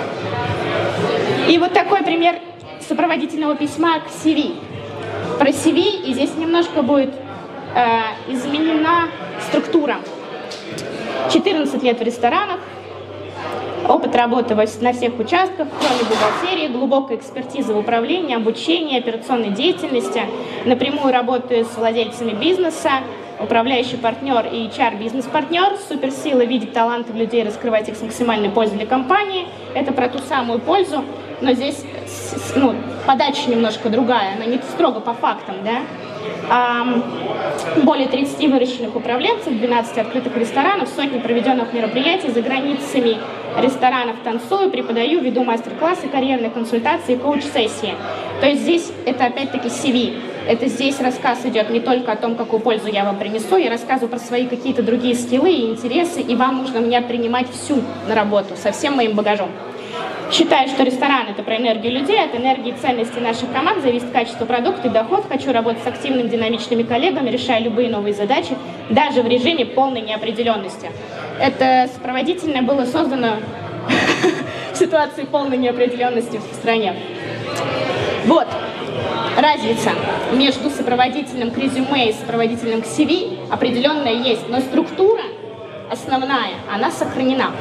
И вот такой пример сопроводительного письма к си ви. Про си ви, и здесь немножко будет э, изменена структура. четырнадцать лет в ресторанах, опыт работы на всех участках, кроме бухгалтерии, глубокая экспертиза в управлении, обучении, операционной деятельности, напрямую работаю с владельцами бизнеса, управляющий партнер и эйч ар бизнес-партнер, суперсила видеть таланты в людей, раскрывать их с максимальной пользой для компании. Это про ту самую пользу, но здесь ну, подача немножко другая, она не строго по фактам, да. А, более тридцати выращенных управленцев, двенадцати открытых ресторанов, сотни проведенных мероприятий за границами ресторанов, танцую, преподаю, веду мастер-классы, карьерные консультации, коуч-сессии. То есть здесь это опять-таки си ви. Это здесь рассказ идет не только о том, какую пользу я вам принесу, я рассказываю про свои какие-то другие скиллы и интересы, и вам нужно меня принимать всю на работу, со всем моим багажом. Считаю, что ресторан – это про энергию людей, от энергии и ценности наших команд зависит качество продукта и доход. Хочу работать с активными, динамичными коллегами, решая любые новые задачи, даже в режиме полной неопределенности. Это сопроводительное было создано в ситуации полной неопределенности в стране. Вот. Разница между сопроводительным к резюме и сопроводительным к си ви определенная есть, но структура основная, она сохранена.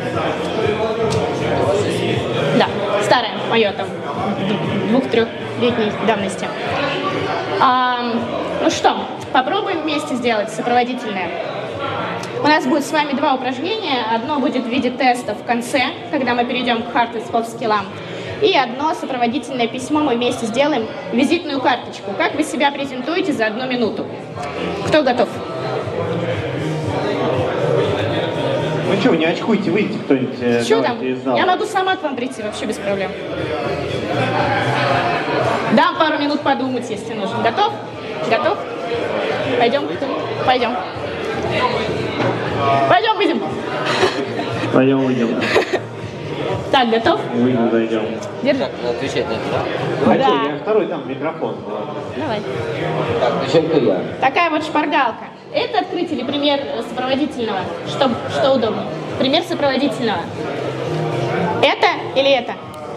Да, старая, мое там, двух-трехлетней давности. А, ну что, попробуем вместе сделать сопроводительное. У нас будет с вами два упражнения. Одно будет в виде теста в конце, когда мы перейдем к hard и soft skill'ам. И одно сопроводительное письмо мы вместе сделаем, визитную карточку. Как вы себя презентуете за одну минуту? Кто готов? Ну что, не очкуйте, выйдите кто-нибудь. Что там? Я могу сама к вам прийти, вообще без проблем. Дам пару минут подумать, если нужно. Готов? Готов? Пойдем? Пойдем. Пойдем, выйдем. Пойдем, выйдем. Так, готов? Мы не дойдем. Держи. Так, отвечать на это, да? Хотя Да. я второй, там микрофон. Давай. Так, начальник я. Такая вот шпаргалка. Это открыть или пример сопроводительного? Что, что удобно? Пример сопроводительного. Это или это?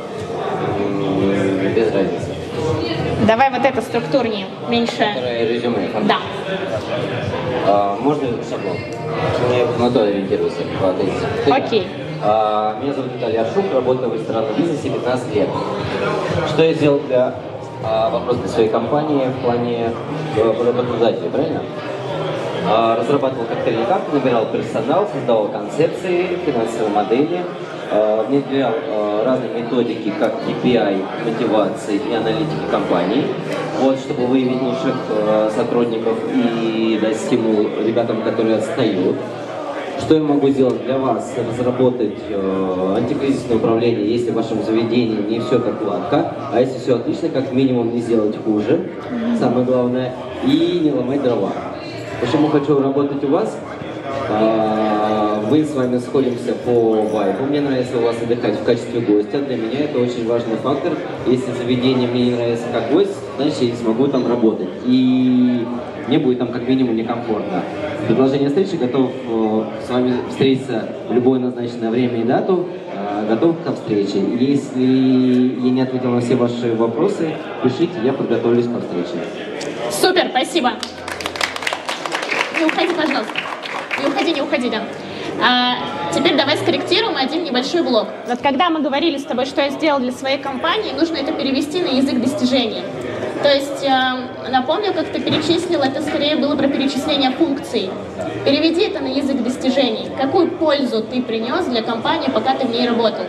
М, Без разницы. Давай вот это структурнее, меньше. Которое резюме. Да. А, можно шаблон? Мне на то ориентироваться. по тезису. Окей. А, меня зовут Виталий Аршук, работаю в ресторанном бизнесе пятнадцать лет. Что я сделал для а, вопрос для своей компании в плане э, работодателей, правильно? А, разрабатывал коктейльные карты, набирал персонал, создавал концепции, финансовые модели, а, внедрял а, разные методики, как кей пи ай, мотивации и аналитики компании, вот, чтобы выявить лучших а, сотрудников и дать стимул ребятам, которые отстают. Что я могу сделать для вас? Разработать э, антикризисное управление, если в вашем заведении не все так гладко, а если все отлично, как минимум не сделать хуже, самое главное, и не ломать дрова. Почему хочу работать у вас? А, мы с вами сходимся по вайбу. Мне нравится у вас отдыхать в качестве гостя. Для меня это очень важный фактор. Если заведение мне не нравится как гость, значит я не смогу там работать. И мне будет там как минимум некомфортно. Предложение встречи, готов э, с вами встретиться в любое назначенное время и дату. Э, готов ко встрече. Если я не ответил на все ваши вопросы, пишите, я подготовлюсь ко встрече. Супер, спасибо. Не уходи, пожалуйста. Не уходи, не уходи, да. А, теперь давай скорректируем один небольшой блок. Вот когда мы говорили с тобой, что я сделал для своей компании, нужно это перевести на язык достижений. То есть, э, напомню, как ты перечислил, это скорее было про перечисление функций. Переведи это на язык достижений. Какую пользу ты принес для компании, пока ты в ней работал?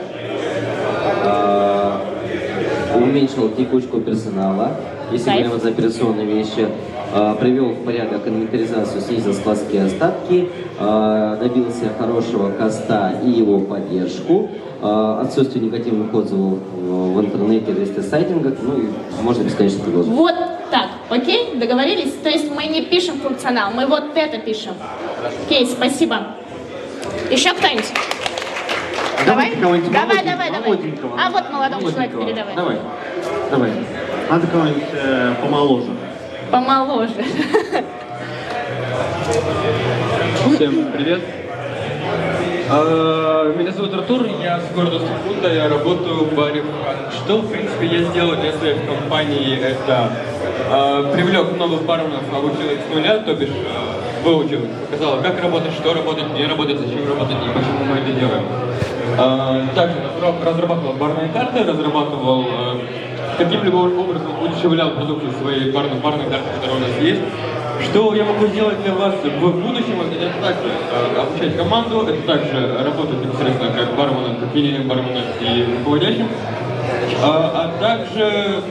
А, уменьшил текучку персонала, если Кайф. говорим за операционные вещи. А, привел в порядок инвентаризацию, снизил складские остатки, а, добился хорошего коста и его поддержку, а, отсутствие негативных отзывов в интернете, рестесайтингах, ну и можно бесконечно продолжить. Вот так, окей? Договорились? То есть мы не пишем функционал, мы вот это пишем. Окей, спасибо. Еще кто-нибудь? Давай? Давай, давай, давай. А вот молодому человеку передавай. Давай, давай. Надо кого-нибудь э, помоложе. Помоложе. Всем привет. А, Меня зовут Артур, я с города Сургута, я работаю в баре «Франк». Что, в принципе, я сделал для своей компании, это а, привлек новых барменов, обучил их с нуля, то бишь а, выучил их, показал, как работать, что работать, где работать, зачем работать и почему мы это делаем. А, Также разрабатывал барные карты, разрабатывал а, каким-либо образом удешевлял продукцию своей барной, барной карты, которая у нас есть. Что я могу сделать для вас в будущем, это также э, обучать команду, это также работать непосредственно как барменом, как линейным барменом и руководящим, а, а также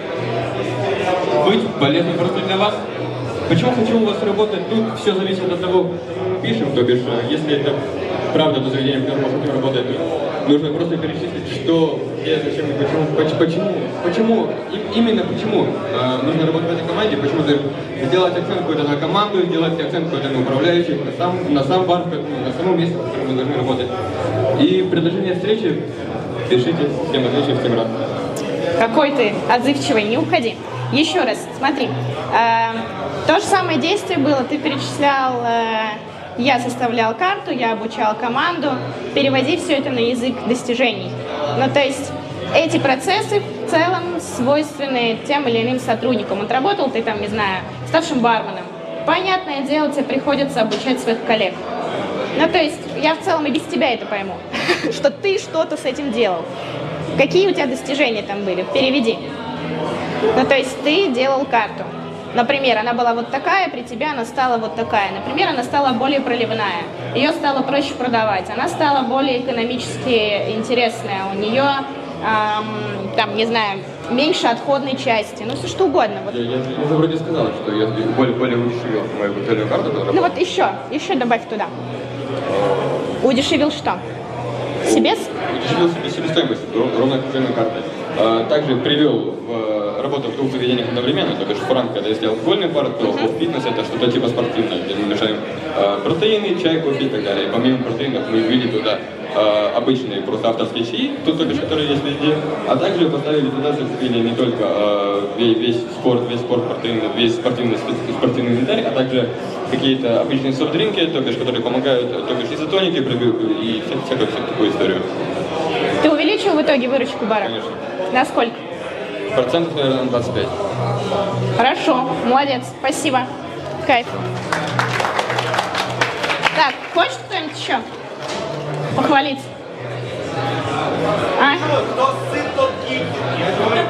быть полезным просто для вас. Почему хочу у вас работать? Тут все зависит от того, пишем, то бишь, если это правда то заведение, в котором мы хотим работать, нужно просто перечислить, что, где, зачем и почему, почему, почему, именно почему э, нужно работать в этой команде, почему сделать акцент какой-то на команду, сделать акцент какой-то на управляющих, на сам, на сам бар, на самом месте, в котором мы должны работать. И предложение встречи пишите, с кем отличие, с кем рад. Какой ты отзывчивый, не уходи. Еще раз, смотри. Э, то же самое действие было, ты перечислял, э, я составлял карту, я обучал команду, переводи все это на язык достижений. Ну, то есть эти процессы в целом свойственны тем или иным сотрудникам. Отработал ты там, не знаю, старшим барменом. Понятное дело, тебе приходится обучать своих коллег. Ну, то есть я в целом и без тебя это пойму, что ты что-то с этим делал. Какие у тебя достижения там были? Переведи. Ну, то есть ты делал карту. Например, она была вот такая, при тебе она стала вот такая. Например, она стала более проливная. Ее стало проще продавать. Она стала более экономически интересная. У нее, эм, там, не знаю, меньше отходной части. Ну, все что угодно. Вот. Я, я, я уже вроде сказал, что я более, более удешевил мою коктейльную карту. Ну вот еще, еще добавь туда. Удешевил что? Себе? Удешевил себе себестоимость, ровно коктейльной картой. А, также привел в работу в двух заведениях одновременно, то бишь Франк, когда я сделал футбольный бар, то uh-huh. фитнес это что-то типа спортивное, где мы мешаем а, протеины, чай, кофе и так далее. И помимо протеинов мы ввели туда э, обычные просто авторские чаи, тут только которые есть везде, а также поставили туда, зацепили не только э, весь, весь спорт, весь спорт спортивный, весь спортивный, спортивный инвентарь, а также какие-то обычные софт-дринки, то бишь, которые помогают, то бишь изотоники и вся, всякую, всякую такую историю. Ты увеличил в итоге выручку бара? Конечно. На сколько? Процентов, наверное, на двадцать пять. Хорошо, молодец, спасибо. Кайф. Так, хочет кто-нибудь еще похвалиться? А? Кто сын, тот гибнет. Я говорю.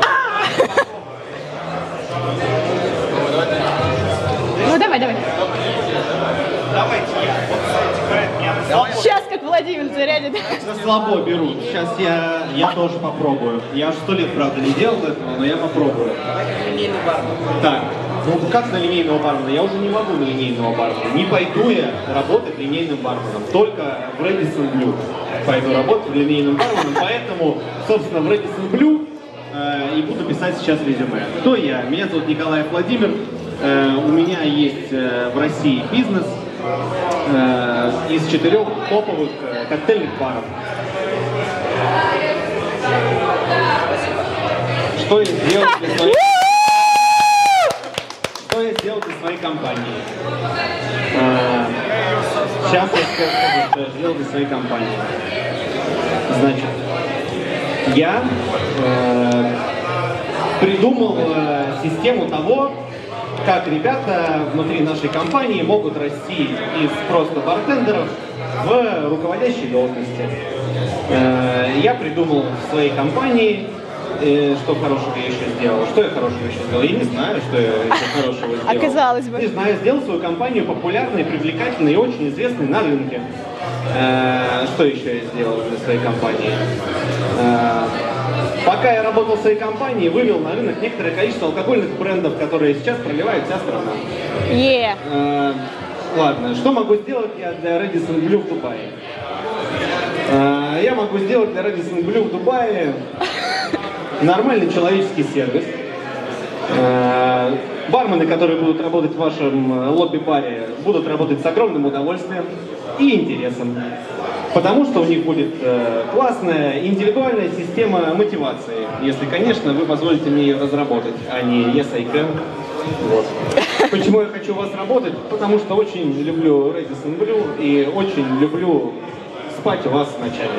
Ну давай, давай. Давайте я. Вот, кстати, играет меня на слабо. Сейчас как Владимир зарядит. На слабо берут. Сейчас я, я тоже попробую. Я уже сто лет, правда, не делал этого, но я попробую. Линейный бармен. Так, ну как на линейного бармена? Я уже не могу на линейного бармена. Не пойду я работать линейным барменом. Только в Radisson Blu пойду работать линейным барменом. Поэтому, собственно, в Radisson Blu э, и буду писать сейчас резюме. Кто я? Меня зовут Николаев Владимир. Э, у меня есть э, в России бизнес э, из четырех топовых э, коктейльных баров. Что я сделал для своей, что я сделал для своей компании? Э, сейчас я скажу, что я сделал для своей компании. Значит, я э, придумал э, систему того, как ребята внутри нашей компании могут расти из просто бартендеров в руководящие должности. Э, я придумал в своей компании, э, что хорошего я еще сделал. Что я хорошего еще сделал? Я не знаю, что я еще хорошего сделал. Оказалось бы. Не знаю, сделал свою компанию популярной, привлекательной и очень известной на рынке. Э, что еще я сделал для своей компании? Э, Пока я работал в своей компании, вывел на рынок некоторое количество алкогольных брендов, которые сейчас проливает вся страна. Yeah. Э, ладно, что могу сделать я для Radisson Blu в Дубае? Э, я могу сделать для Radisson Blu в Дубае нормальный человеческий сервис. Э, бармены, которые будут работать в вашем лобби-баре, будут работать с огромным удовольствием и интересом. Потому что у них будет э, классная индивидуальная система мотивации, если, конечно, вы позволите мне ее разработать, а не yes I can. Вот. Почему я хочу у вас работать? Потому что очень люблю Radisson Blu и очень люблю спать у вас вначале.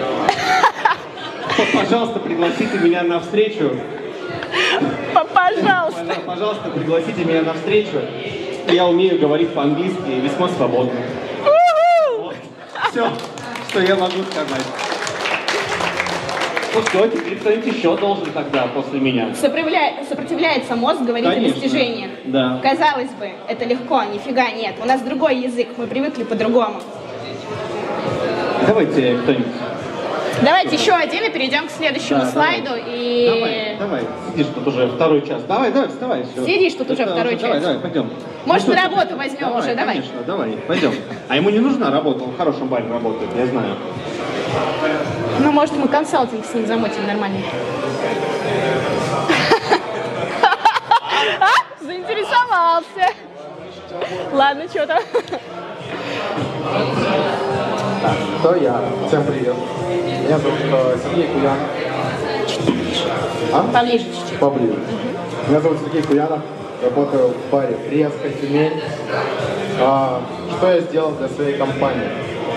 Пожалуйста, пригласите меня на встречу. Пожалуйста. Пожалуйста, пригласите меня на встречу. Я умею говорить по-английски весьма свободно. Вот. Все, что я могу сказать. Ну что, теперь кто-нибудь еще должен тогда после меня. Сопротивля... Сопротивляется мозг говорить Конечно. о достижениях. Да. Казалось бы, это легко, нифига нет. У нас другой язык, мы привыкли по-другому. Давайте кто-нибудь. Давайте еще один и перейдем к следующему Да, слайду. давай. И... Давай, давай, сидишь тут уже второй час. Давай, давай, вставай. Все. Сидишь тут уже второй час. Давай, давай, пойдем. Может, Ну, на что, работу возьмем давай, уже, давай. Конечно, давай, пойдем. А ему не нужна работа, он в хорошем баре работает, я знаю. Ну, может, мы консалтинг с ним замутим нормально. А? Заинтересовался. Ладно, что там? Кто я? Всем привет. Меня зовут э, Сергей Куянов. А? Поближе чуть-чуть. Поближе. Меня зовут Сергей Куянов. Работаю в баре Резко, Тюмень. А, что я сделал для своей компании?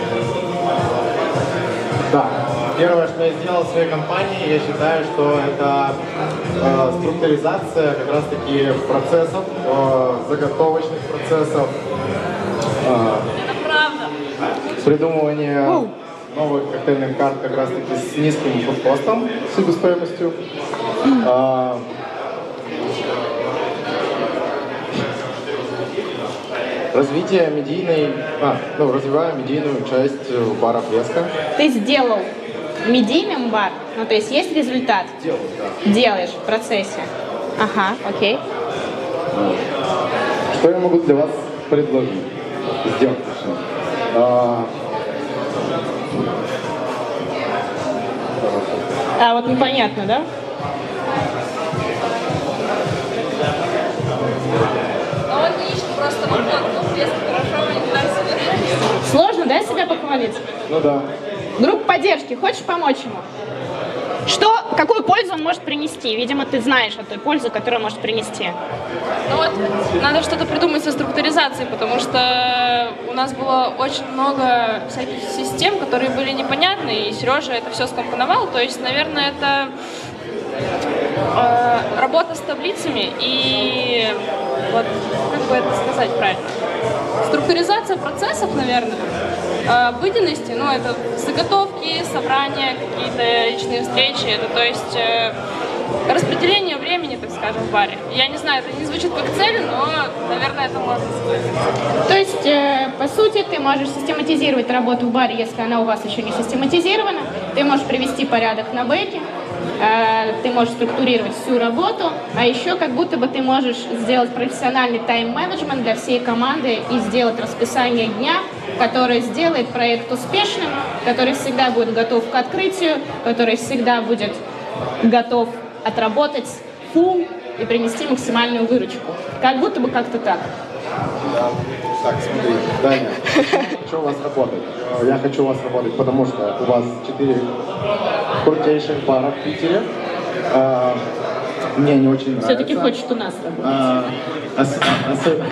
Да. Первое, что я сделал в своей компании, я считаю, что это э, структуризация как раз таки процессов, э, заготовочных процессов. Э, Придумывание новых коктейльных карт как раз таки с низким фудкостом, себестоимостью. А, развитие медийной, а, ну, развиваю медийную часть бара Резко. Ты сделал медийным бар? Ну, то есть есть результат? Делаю, да. Делаешь в процессе. Ага, окей. Что я могу для вас предложить? Сделать, точнее. А, А вот непонятно, да? А он не ищет просто работу, ну, если хорошо, не туда собирается. Сложно, да, себя похвалить? ну да. Вдруг поддержки, хочешь помочь ему? Что, какую пользу он может принести? Видимо, ты знаешь о той пользе, которую он может принести. Ну вот, надо что-то придумать со структуризацией, потому что у нас было очень много всяких систем, которые были непонятны, и Сережа это все скомпоновал. То есть, наверное, это э, работа с таблицами и, вот, как бы это сказать правильно, структуризация процессов, наверное. Обыденности, ну, это заготовки, собрания, какие-то личные встречи, это, то есть, э, распределение времени, так скажем, в баре. Я не знаю, это не звучит как цель, но, наверное, это можно сказать. То есть, э, по сути, ты можешь систематизировать работу в баре, если она у вас еще не систематизирована, ты можешь привести порядок на бэке, э, ты можешь структурировать всю работу, а еще как будто бы ты можешь сделать профессиональный тайм-менеджмент для всей команды и сделать расписание дня, который сделает проект успешным, который всегда будет готов к открытию, который всегда будет готов отработать фул и принести максимальную выручку. Как будто бы как-то так. Да. Так, смотри, Даня, хочу у вас работать. Я хочу у вас работать, потому что у вас четыре крутейших бара в Питере. А, мне не очень нравится. Все-таки хочет у нас работать. А, ос- ос-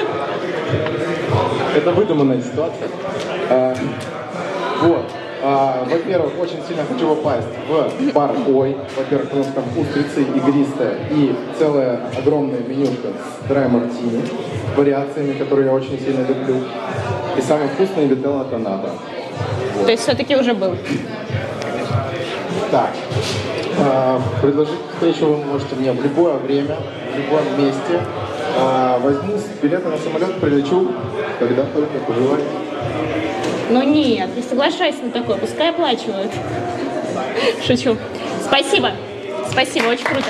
Это выдуманная ситуация. А, вот. А, во-первых, очень сильно хочу попасть в бар Ой. Во-первых, потому что там устрицы игристая и целая огромная менюшка с драй-мартини, вариациями, которые я очень сильно люблю. И самый вкусный вителла тонато. То есть все-таки уже был. Так. А, предложить встречу вы можете мне в любое время, в любом месте. А, возьму билеты на самолет, прилечу, когда только пожелаете. Ну нет, не соглашайся на такое, пускай оплачивают. Шучу. Спасибо. Спасибо, очень круто.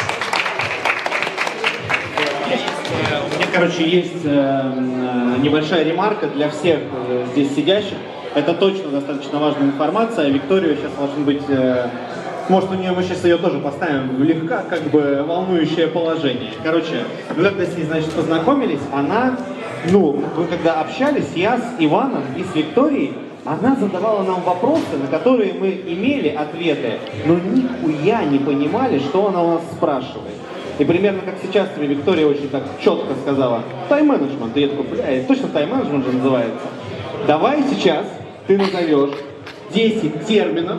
У меня, короче, есть э, небольшая ремарка для всех э, здесь сидящих. Это точно достаточно важная информация. Виктория сейчас должен быть... Э, может, у нее мы сейчас ее тоже поставим в легко, как бы, волнующее положение. Короче, мы когда с ней, значит, познакомились, она... Ну, мы когда общались, я с Иваном и с Викторией, она задавала нам вопросы, на которые мы имели ответы, но нихуя не понимали, что она у нас спрашивает. И примерно как сейчас тебе Виктория очень так четко сказала: тайм-менеджмент. И я такой: бля, это точно тайм-менеджмент же называется. Давай сейчас ты назовешь десять терминов,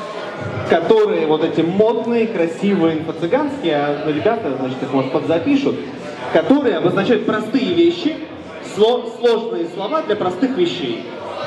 которые вот эти модные, красивые, инфо-цыганские, а ребята, значит, их, может, подзапишут, которые обозначают простые вещи, сложные слова для простых вещей.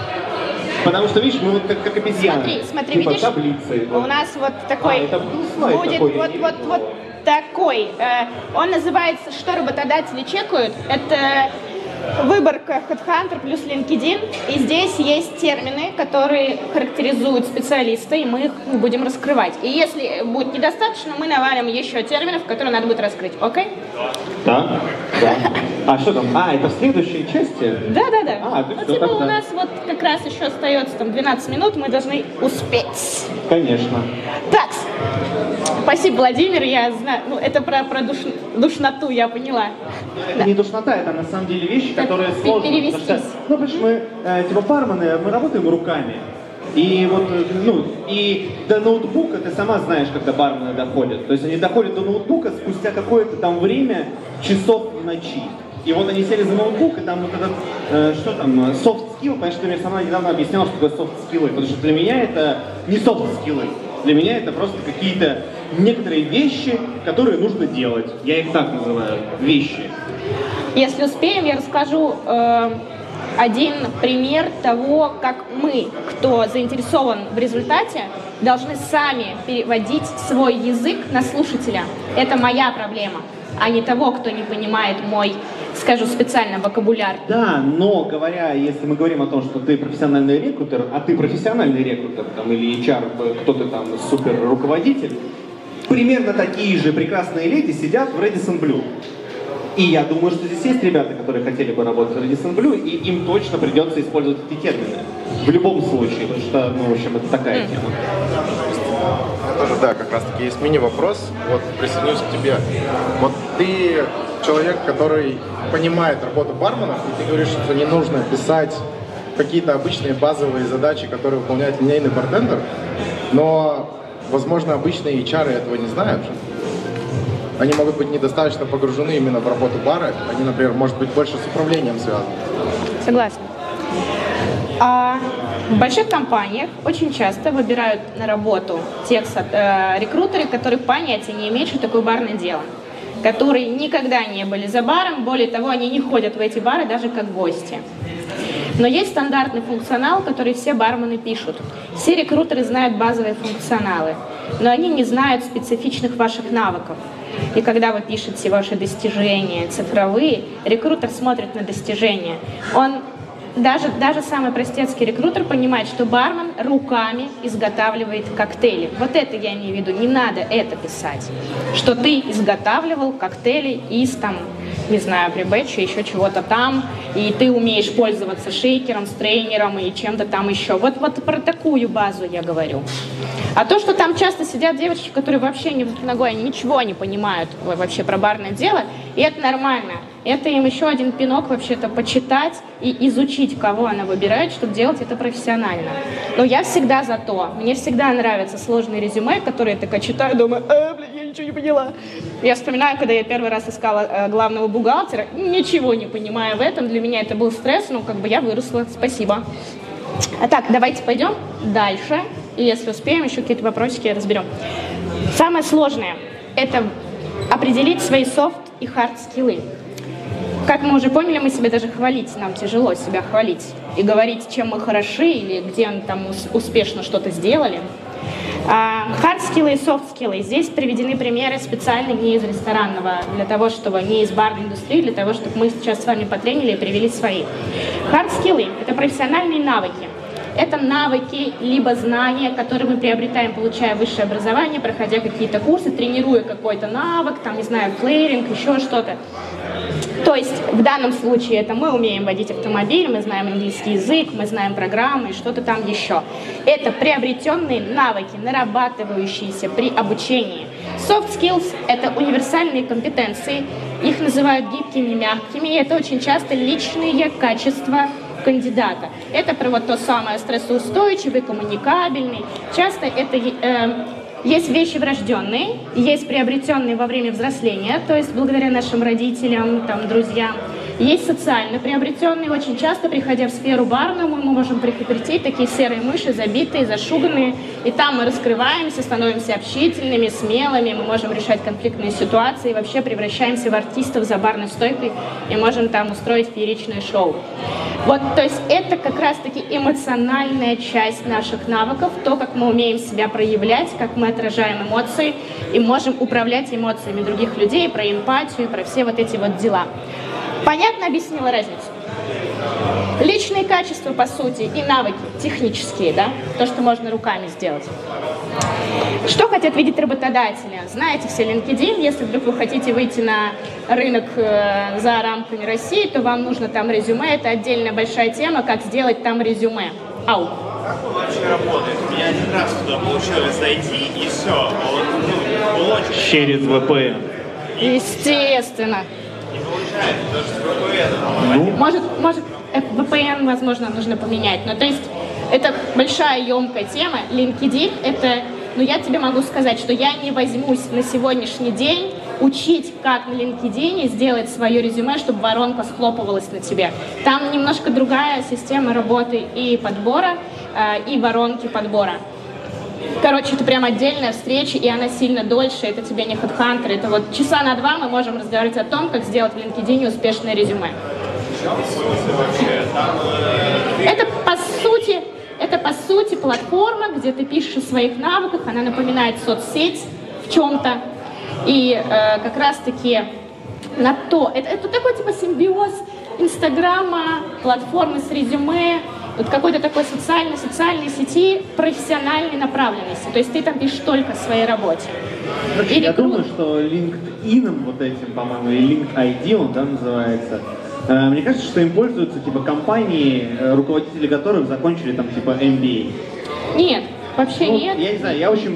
Потому что, видишь, мы вот как, как обезьяны. Смотри, смотри, типа видишь, таблицы. у нас вот такой, а, это был слайд будет такой, вот, вот, вот такой. Э, он называется «Что работодатели чекают». Это выборка HeadHunter плюс LinkedIn. И здесь есть термины, которые характеризуют специалиста, и мы их будем раскрывать. И если будет недостаточно, мы навалим еще терминов, которые надо будет раскрыть. Окей? Да? Да. А что там? А, это в следующей части? Да, да, да. А, ну, всё, типа тогда. у нас вот как раз еще остается там двенадцать минут, мы должны успеть. Конечно. Так, спасибо, Владимир, я знаю, ну это про, про душ, душноту, я поняла. Это Да. не душнота, это на самом деле вещи, Так, которые пе- сложно. перевестись. Потому что, ну, потому что мы, э, типа, бармены, мы работаем руками. И вот, э, ну, и до ноутбука ты сама знаешь, когда бармены доходят. То есть они доходят до ноутбука спустя какое-то там время, часов в ночи. И вот они сели за ноутбук, и там вот этот, э, что там, soft skill, потому что ты мне сама недавно объясняла, что такое soft skills, потому что для меня это не soft skills, для меня это просто какие-то некоторые вещи, которые нужно делать. Я их так называю, вещи. Если успеем, я расскажу э, один пример того, как мы, кто заинтересован в результате, должны сами переводить свой язык на слушателя. Это моя проблема, а не того, кто не понимает мой, скажу специально, вокабуляр. Да, но говоря, если мы говорим о том, что ты профессиональный рекрутер, а ты профессиональный рекрутер, там, или эйч ар, кто-то там супер руководитель, примерно такие же прекрасные леди сидят в Radisson Blu. И я думаю, что здесь есть ребята, которые хотели бы работать в Radisson Blu, и им точно придется использовать эти термины. В любом случае, потому что, ну, в общем, это такая тема. У меня тоже, да, как раз таки есть мини-вопрос. Вот присоединюсь к тебе. Вот ты человек, который понимает работу барменов, и ты говоришь, что не нужно писать какие-то обычные базовые задачи, которые выполняет линейный бартендер, но, возможно, обычные эйч ар этого не знают. Они могут быть недостаточно погружены именно в работу бара, они, например, может быть, больше с управлением связаны. Согласна. А в больших компаниях очень часто выбирают на работу тех э, рекрутеры, которые понятия не имеют, что такое барное дело, которые никогда не были за баром, более того, они не ходят в эти бары даже как гости. Но есть стандартный функционал, который все бармены пишут. Все рекрутеры знают базовые функционалы, но они не знают специфичных ваших навыков. И когда вы пишете ваши достижения цифровые, рекрутер смотрит на достижения. Он Даже, даже самый простецкий рекрутер понимает, что бармен руками изготавливает коктейли. Вот это я имею в виду, не надо это писать. Что ты изготавливал коктейли из, там, не знаю, прибэча, еще чего-то там, и ты умеешь пользоваться шейкером, стрейнером и чем-то там еще. Вот, вот про такую базу я говорю. А то, что там часто сидят девочки, которые вообще ни в ногой, они ничего не понимают вообще про барное дело, и это нормально. Это им еще один пинок вообще-то почитать и изучить, кого она выбирает, чтобы делать это профессионально. Но я всегда за то. Мне всегда нравятся сложные резюме, которые я такая читаю, думаю, э, блин, я ничего не поняла. Я вспоминаю, когда я первый раз искала э, главного бухгалтера, ничего не понимаю в этом, для меня это был стресс, но как бы я выросла, спасибо. А так, давайте пойдем дальше, и если успеем, еще какие-то вопросики разберем. Самое сложное – это определить свои софт и хард-скиллы. Как мы уже поняли, мы себя даже хвалить, нам тяжело себя хвалить и говорить, чем мы хороши или где мы там успешно что-то сделали. Хард-скиллы и софт-скиллы. Здесь приведены примеры специально не из ресторанного, для того, чтобы не из барной индустрии, для того, чтобы мы сейчас с вами потренили и привели свои. Хард-скиллы – это профессиональные навыки. Это навыки, либо знания, которые мы приобретаем, получая высшее образование, проходя какие-то курсы, тренируя какой-то навык, там, не знаю, флееринг, еще что-то. То есть в данном случае это мы умеем водить автомобиль, мы знаем английский язык, мы знаем программы и что-то там еще. Это приобретенные навыки, нарабатывающиеся при обучении. Soft skills – это универсальные компетенции, их называют гибкими, мягкими, и это очень часто личные качества кандидата. Это про вот то самое стрессоустойчивый, коммуникабельный. Часто это э, есть вещи врожденные, есть приобретенные во время взросления, то есть благодаря нашим родителям, там, друзьям. Есть социально приобретенные, очень часто, приходя в сферу барную, мы можем прийти такие серые мыши, забитые, зашуганные, и там мы раскрываемся, становимся общительными, смелыми, мы можем решать конфликтные ситуации, и вообще превращаемся в артистов за барной стойкой и можем там устроить фееричное шоу. Вот, то есть это как раз-таки эмоциональная часть наших навыков, то, как мы умеем себя проявлять, как мы отражаем эмоции и можем управлять эмоциями других людей, про эмпатию, про все вот эти вот дела. Понятно объяснила разницу? Личные качества, по сути, и навыки технические, да, то, что можно руками сделать. Что хотят видеть работодатели? Знаете все LinkedIn, если вдруг вы хотите выйти на рынок э, за рамками России, то вам нужно там резюме, это отдельная большая тема, как сделать там резюме. Ау. Как он вообще работает? У меня один раз туда получилось зайти, и все. Он, ну, был очень... Через вэ пэ эн. Естественно. Не получается, даже с вэ пэ эн. Ну. Может, может, вэ пэ эн, возможно, нужно поменять. Но то есть это большая, емкая тема. LinkedIn — это, ну я тебе могу сказать, что я не возьмусь на сегодняшний день учить, как на LinkedIn сделать свое резюме, чтобы воронка схлопывалась на тебе. Там немножко другая система работы и подбора, и воронки подбора. Короче, это прям отдельная встреча, и она сильно дольше, это тебе не HeadHunter, это вот часа на два мы можем разговаривать о том, как сделать в LinkedIn успешное резюме. Это по сути, это по сути платформа, где ты пишешь о своих навыках, она напоминает соцсеть в чем-то, и э, как раз-таки на то, это, это такой типа симбиоз Инстаграма, платформы с резюме, вот какой-то такой социальной, социальной сети профессиональной направленности. То есть ты там пишешь только о своей работе. Короче, я думаю, что LinkedIn вот этим, по-моему, или Link ай ди он, да, называется. Э, мне кажется, что им пользуются типа компании, руководители которых закончили там типа эм би эй. Нет, вообще ну, нет. Я не знаю, я очень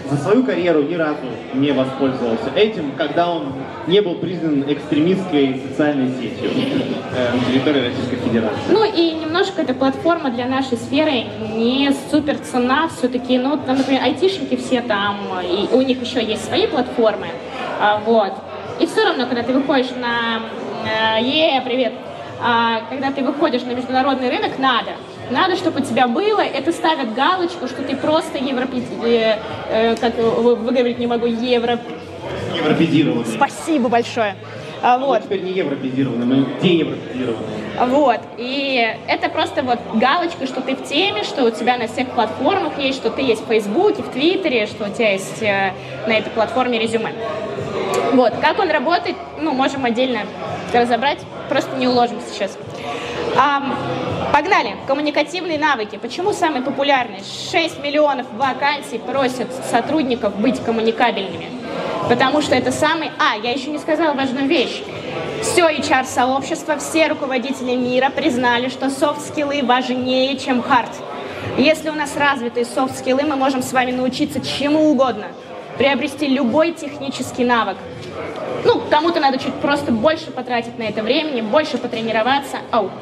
за свою карьеру ни разу не воспользовался этим, когда он не был признан экстремистской социальной сетью э, на территории Российской Федерации. Ну и немножко эта платформа для нашей сферы не супер цена, все-таки, ну, там, например, айтишники все там, и у них еще есть свои платформы, а, вот. И все равно, когда ты выходишь на... Э, е, привет! А, когда ты выходишь на международный рынок, надо. Надо, чтобы у тебя было, это ставят галочку, что ты просто европе... э, э, как выговорить не могу, евро... Европезированный. Спасибо большое. А, вот. Мы теперь не европезированный, мы деевропезированный. Вот, и это просто вот галочка, что ты в теме, что у тебя на всех платформах есть, что ты есть в Фейсбуке, в Твиттере, что у тебя есть э, на этой платформе резюме. Вот, как он работает, ну, можем отдельно разобрать, просто не уложим сейчас. А, погнали, коммуникативные навыки. Почему самые популярные? шесть миллионов вакансий просят сотрудников быть коммуникабельными. Потому что это самый... А, я еще не сказала важную вещь. Все эйч ар-сообщество, все руководители мира признали, что софт-скиллы важнее, чем хард. Если у нас развитые софт-скиллы, мы можем с вами научиться чему угодно. Приобрести любой технический навык. Ну, кому-то надо чуть просто больше потратить на это времени, больше потренироваться. Ау.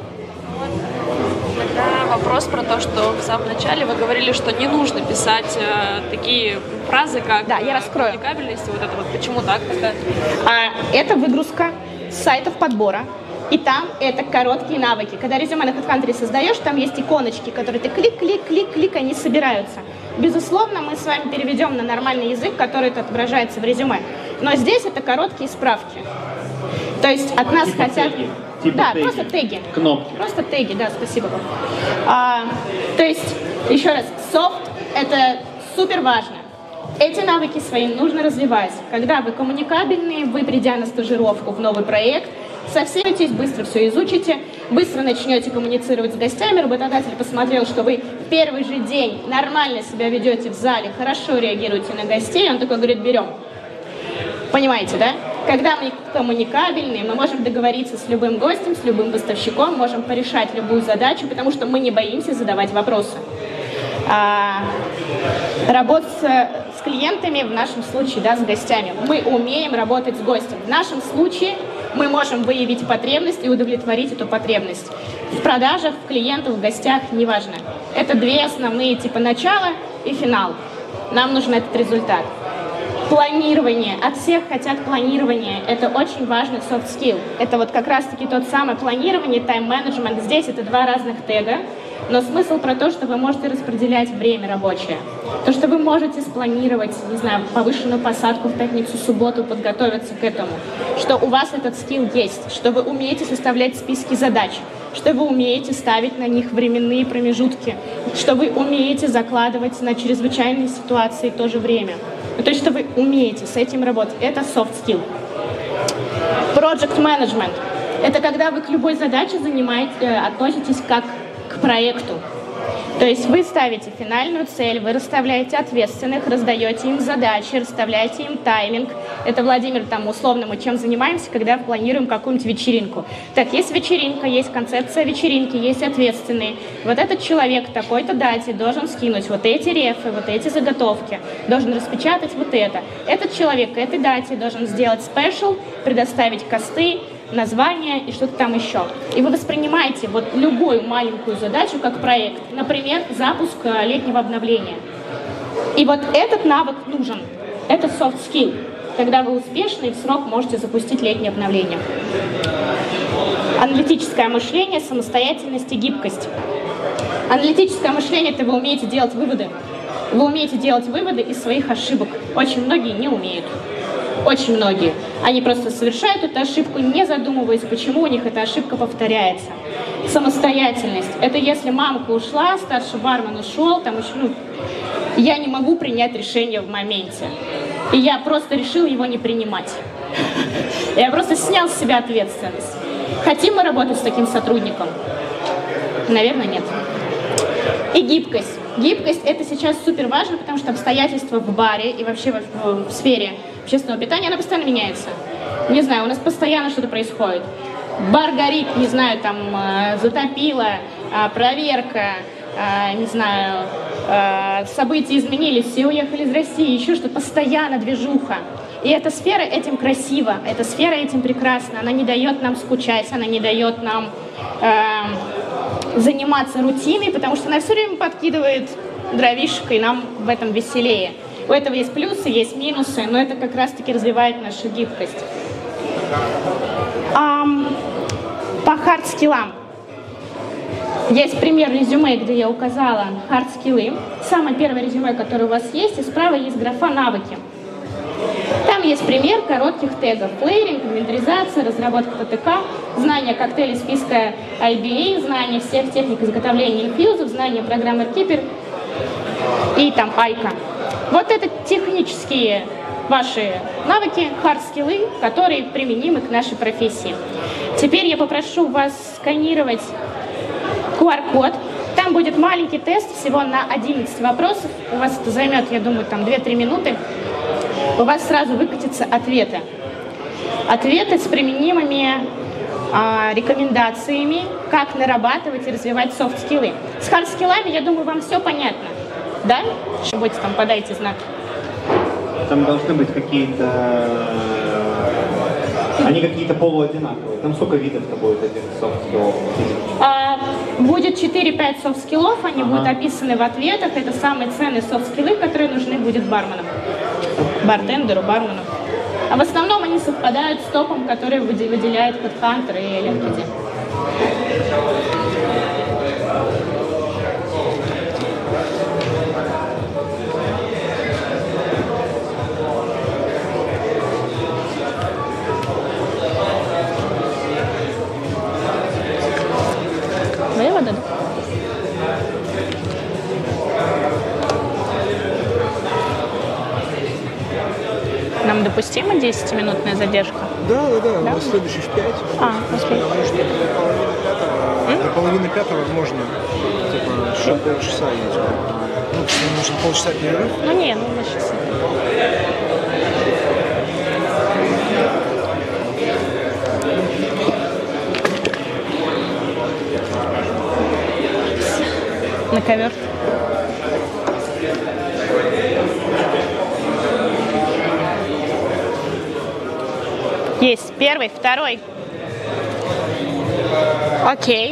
Тогда вопрос про то, что в самом начале вы говорили, что не нужно писать э, такие фразы, как да, я раскрою. Коммуникабельность, вот это вот. Почему так? Это... А, это выгрузка с сайтов подбора. И там это короткие навыки. Когда резюме на HeadHunter создаешь, там есть иконочки, которые ты клик-клик-клик-клик, они собираются. Безусловно, мы с вами переведем на нормальный язык, который отображается в резюме. Но здесь это короткие справки. То есть от нас типа хотят... Теги. Типа да, теги. просто теги. Кнопки. Просто теги, да, спасибо. А, то есть, еще раз, софт — это супер важно. Эти навыки свои нужно развивать. Когда вы коммуникабельные, вы, придя на стажировку в новый проект, совсемитесь, быстро все изучите, быстро начнете коммуницировать с гостями, работодатель посмотрел, что вы в первый же день нормально себя ведете в зале, хорошо реагируете на гостей, он такой говорит, берем. Понимаете, да? Когда мы коммуникабельные, мы можем договориться с любым гостем, с любым поставщиком, можем порешать любую задачу, потому что мы не боимся задавать вопросы. А, работать с, с клиентами, в нашем случае, да, с гостями. Мы умеем работать с гостем. В нашем случае мы можем выявить потребность и удовлетворить эту потребность. В продажах, в клиентах, в гостях, неважно. Это две основные типа начала и финал. Нам нужен этот результат. Планирование. От всех хотят планирование. Это очень важный soft skill. Это вот как раз-таки тот самый планирование, тайм-менеджмент. Здесь это два разных тега, но смысл про то, что вы можете распределять время рабочее. То, что вы можете спланировать, не знаю, повышенную посадку в пятницу, субботу, подготовиться к этому. Что у вас этот скилл есть. Что вы умеете составлять списки задач. Что вы умеете ставить на них временные промежутки. Что вы умеете закладывать на чрезвычайные ситуации тоже время. То есть, что вы умеете с этим работать. Это soft skill. Project management. Это когда вы к любой задаче занимаете, относитесь как к проекту. То есть вы ставите финальную цель, вы расставляете ответственных, раздаете им задачи, расставляете им тайминг. Это, Владимир, там условно мы чем занимаемся, когда планируем какую-нибудь вечеринку. Так, есть вечеринка, есть концепция вечеринки, есть ответственные. Вот этот человек к такой-то дате должен скинуть вот эти рефы, вот эти заготовки, должен распечатать вот это. Этот человек к этой дате должен сделать спешл, предоставить косты, название и что-то там еще. И вы воспринимаете вот любую маленькую задачу как проект. Например, запуск летнего обновления. И вот этот навык нужен. Это soft skill, когда вы успешно и в срок можете запустить летнее обновление. Аналитическое мышление, самостоятельность и гибкость. Аналитическое мышление — это вы умеете делать выводы. Вы умеете делать выводы из своих ошибок. Очень многие не умеют. Очень многие. Они просто совершают эту ошибку, не задумываясь, почему у них эта ошибка повторяется. Самостоятельность. Это если мамка ушла, старший бармен ушел, там еще, ну, я не могу принять решение в моменте. И я просто решил его не принимать. Я просто снял с себя ответственность. Хотим мы работать с таким сотрудником? Наверное, нет. И гибкость. Гибкость — это сейчас супер важно, потому что обстоятельства в баре и вообще в, в, в сфере общественного питания, она постоянно меняется. Не знаю, у нас постоянно что-то происходит. Бар горит, не знаю, там, затопило, проверка, не знаю, э, события изменились, все уехали из России, еще что, постоянно движуха. И эта сфера этим красива, эта сфера этим прекрасна, она не дает нам скучать, она не дает нам э, заниматься рутиной, потому что она все время подкидывает дровишек, и нам в этом веселее. У этого есть плюсы, есть минусы, но это как раз-таки развивает нашу гибкость. А, по хард-скиллам. Есть пример резюме, где я указала хард-скиллы. Самое первое резюме, которое у вас есть, и справа есть графа «Навыки». Там есть пример коротких тегов. Флэринг, инвентаризация, разработка ТТК, знание коктейлей списка ай би эй, знание всех техник изготовления инфьюзов, знание программы Keeper и там айка. Вот это технические ваши навыки, хард-скиллы, которые применимы к нашей профессии. Теперь я попрошу вас сканировать ку ар-код. Там будет маленький тест, всего на одиннадцать вопросов. У вас это займет, я думаю, там две-три минуты. У вас сразу выкатятся ответы. Ответы с применимыми а, рекомендациями, как нарабатывать и развивать софт-скиллы. С хард-скиллами, я думаю, вам все понятно. Да? Будете там, подайте знак. Там должны быть какие-то... Они какие-то полуодинаковые. Там сколько видов-то будет этих софт-скиллов? А, будет четыре-пять софт-скиллов, они ага. будут описаны в ответах. Это самые ценные софт-скиллы, которые нужны будет барменам. Бартендеру, бармену. А в основном они совпадают с топом, который выделяет HeadHunter и LinkedIn. Выводы? Нам допустима десятиминутная задержка? Да, да, да, да? У нас следующий в пять. А, окей. Потому что до половины пятого, до половины пятого можно, типа, еще полчаса есть. Ну, мне нужно полчаса перерыв. Ну не, ну мы сейчас... На ковер. Есть первый, второй. Окей.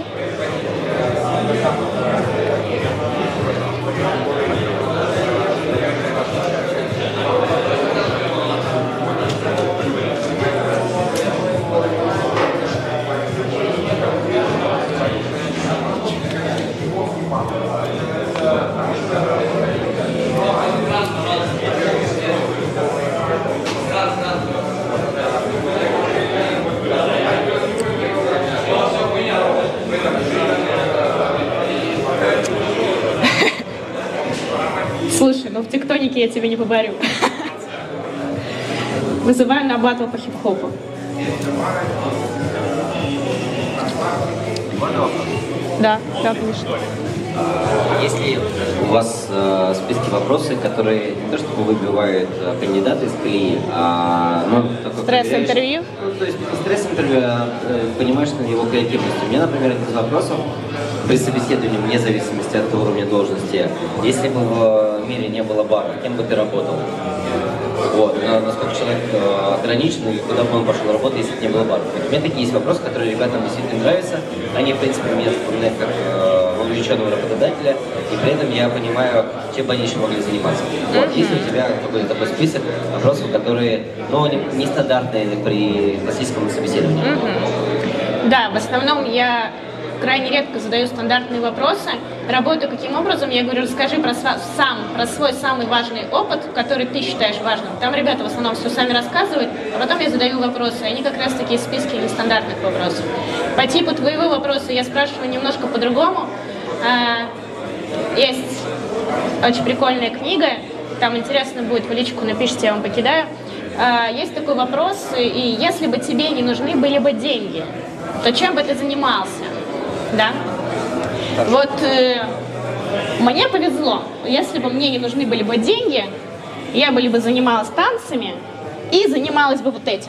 Слушай, ну в тектонике я тебя не поборю. Вызываю на батл по хип-хопу. Да, да, конечно. Если у вас э, списки вопросы, которые не то чтобы выбивают э, кандидата из колеи, а ну, стресс-интервью? Ну, то есть стресс-интервью, а, э, понимаешь на его креативность. У меня, например, один из вопросов при собеседовании, вне зависимости от уровня должности, если бы в мире не было бара, кем бы ты работал? Вот, насколько человек э, ограничен, и куда бы он пошел работать, если бы не было бара. У меня такие есть вопросы, которые ребятам действительно нравятся. Они, в принципе, меня вспоминают как э, увлеченного работодателя, и при этом я понимаю, чем бы они еще могли заниматься. Вот, есть у тебя какой-то такой список вопросов, которые, ну, нестандартные при классическом собеседовании? Mm-hmm. Да, в основном я крайне редко задаю стандартные вопросы. Работаю каким образом? Я говорю, расскажи про, сам, про свой самый важный опыт, который ты считаешь важным. Там ребята в основном все сами рассказывают, а потом я задаю вопросы. Они как раз такие списки нестандартных вопросов. По типу твоего вопроса я спрашиваю немножко по-другому. Есть очень прикольная книга, там интересно будет, в личку напишите, я вам покидаю. Есть такой вопрос, и если бы тебе не нужны были бы деньги, то чем бы ты занимался? Да? Вот э, мне повезло. Если бы мне не нужны были бы деньги, я бы либо занималась танцами и занималась бы вот этим.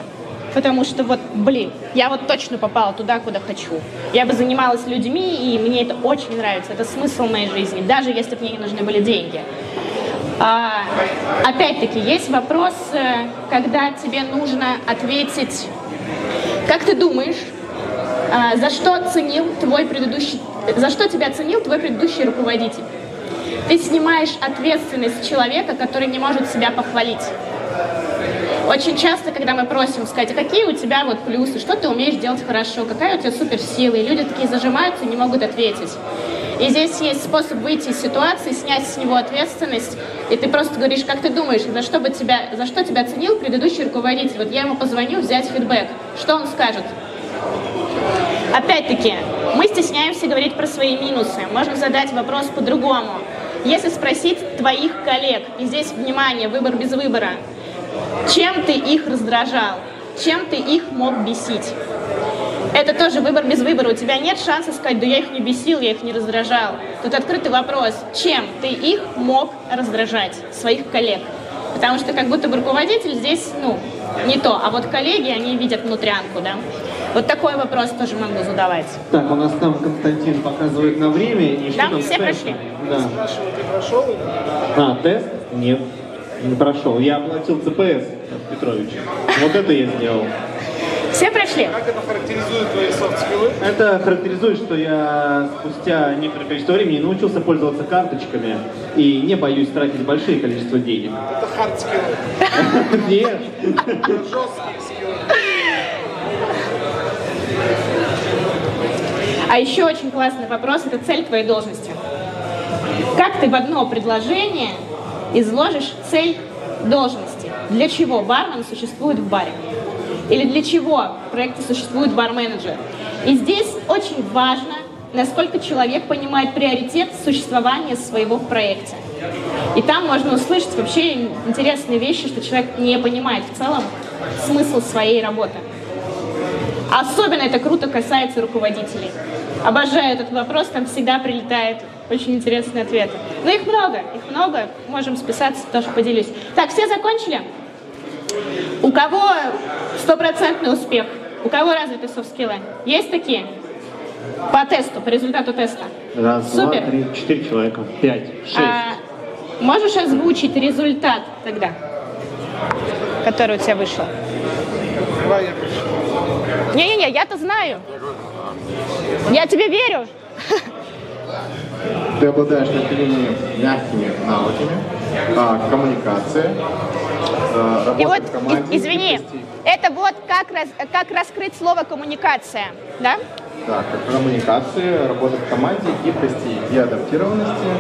потому что вот, блин, я вот точно попала туда, куда хочу. Я бы занималась людьми, и мне это очень нравится, это смысл моей жизни, даже если бы мне не нужны были деньги. А, опять-таки, есть вопрос, когда тебе нужно ответить, как ты думаешь, а, за что ценил твой предыдущий, за что тебя ценил твой предыдущий руководитель? Ты снимаешь ответственность с человека, который не может себя похвалить. Очень часто, когда мы просим сказать, а какие у тебя вот плюсы, что ты умеешь делать хорошо, какая у тебя суперсила, и люди такие зажимаются и не могут ответить. И здесь есть способ выйти из ситуации, снять с него ответственность, и ты просто говоришь, как ты думаешь, за что, бы тебя, за что тебя ценил предыдущий руководитель? Вот я ему позвоню взять фидбэк. Что он скажет? Опять-таки, мы стесняемся говорить про свои минусы. Можно задать вопрос по-другому. Если спросить твоих коллег, и здесь, внимание, выбор без выбора, чем ты их раздражал, чем ты их мог бесить? Это тоже выбор без выбора. У тебя нет шанса сказать, да я их не бесил, я их не раздражал. Тут открытый вопрос, чем ты их мог раздражать, своих коллег? Потому что как будто бы руководитель здесь, ну, не то. А вот коллеги, они видят внутрянку, да? Вот такой вопрос тоже могу задавать. Так, у нас там Константин показывает на время. И что Да, там все прошли? Да. Спрашиваю, ты прошел? А, тест? Нет, не прошел. Я оплатил цэ пэ эс Петрович. Вот это я сделал. Все прошли? Как это характеризует твои софт-скиллы? Это характеризует, что я спустя некоторое количество времени научился пользоваться карточками и не боюсь тратить большие количество денег. Это хард-скиллы. Нет. Жесткие скиллы. А еще очень классный вопрос – это цель твоей должности. Как ты в одно предложение изложишь цель должности? Для чего бармен существует в баре? Или для чего в проекте существует бар-менеджер? И здесь очень важно, насколько человек понимает приоритет существования своего в проекте. И там можно услышать вообще интересные вещи, что человек не понимает в целом смысл своей работы. Особенно это круто касается руководителей. Обожаю этот вопрос, там всегда прилетает очень интересные ответы. Но их много, их много, можем списаться, тоже поделюсь. Так, все закончили? У кого стопроцентный успех? У кого развиты софт-скиллы? Есть такие? По тесту, по результату теста. Раз, Супер. два, три, четыре человека. Пять, шесть. А, можешь озвучить результат тогда, который у тебя вышел? Давай я пришел. Не-не-не, я-то знаю. Я тебе верю. Ты обладаешь такими мягкими навыками, а, коммуникация, а, работа И вот, в команде. и- извини, это вот как, раз, как раскрыть слово коммуникация, да? Да, как коммуникация, работа в команде, гибкости и адаптированности,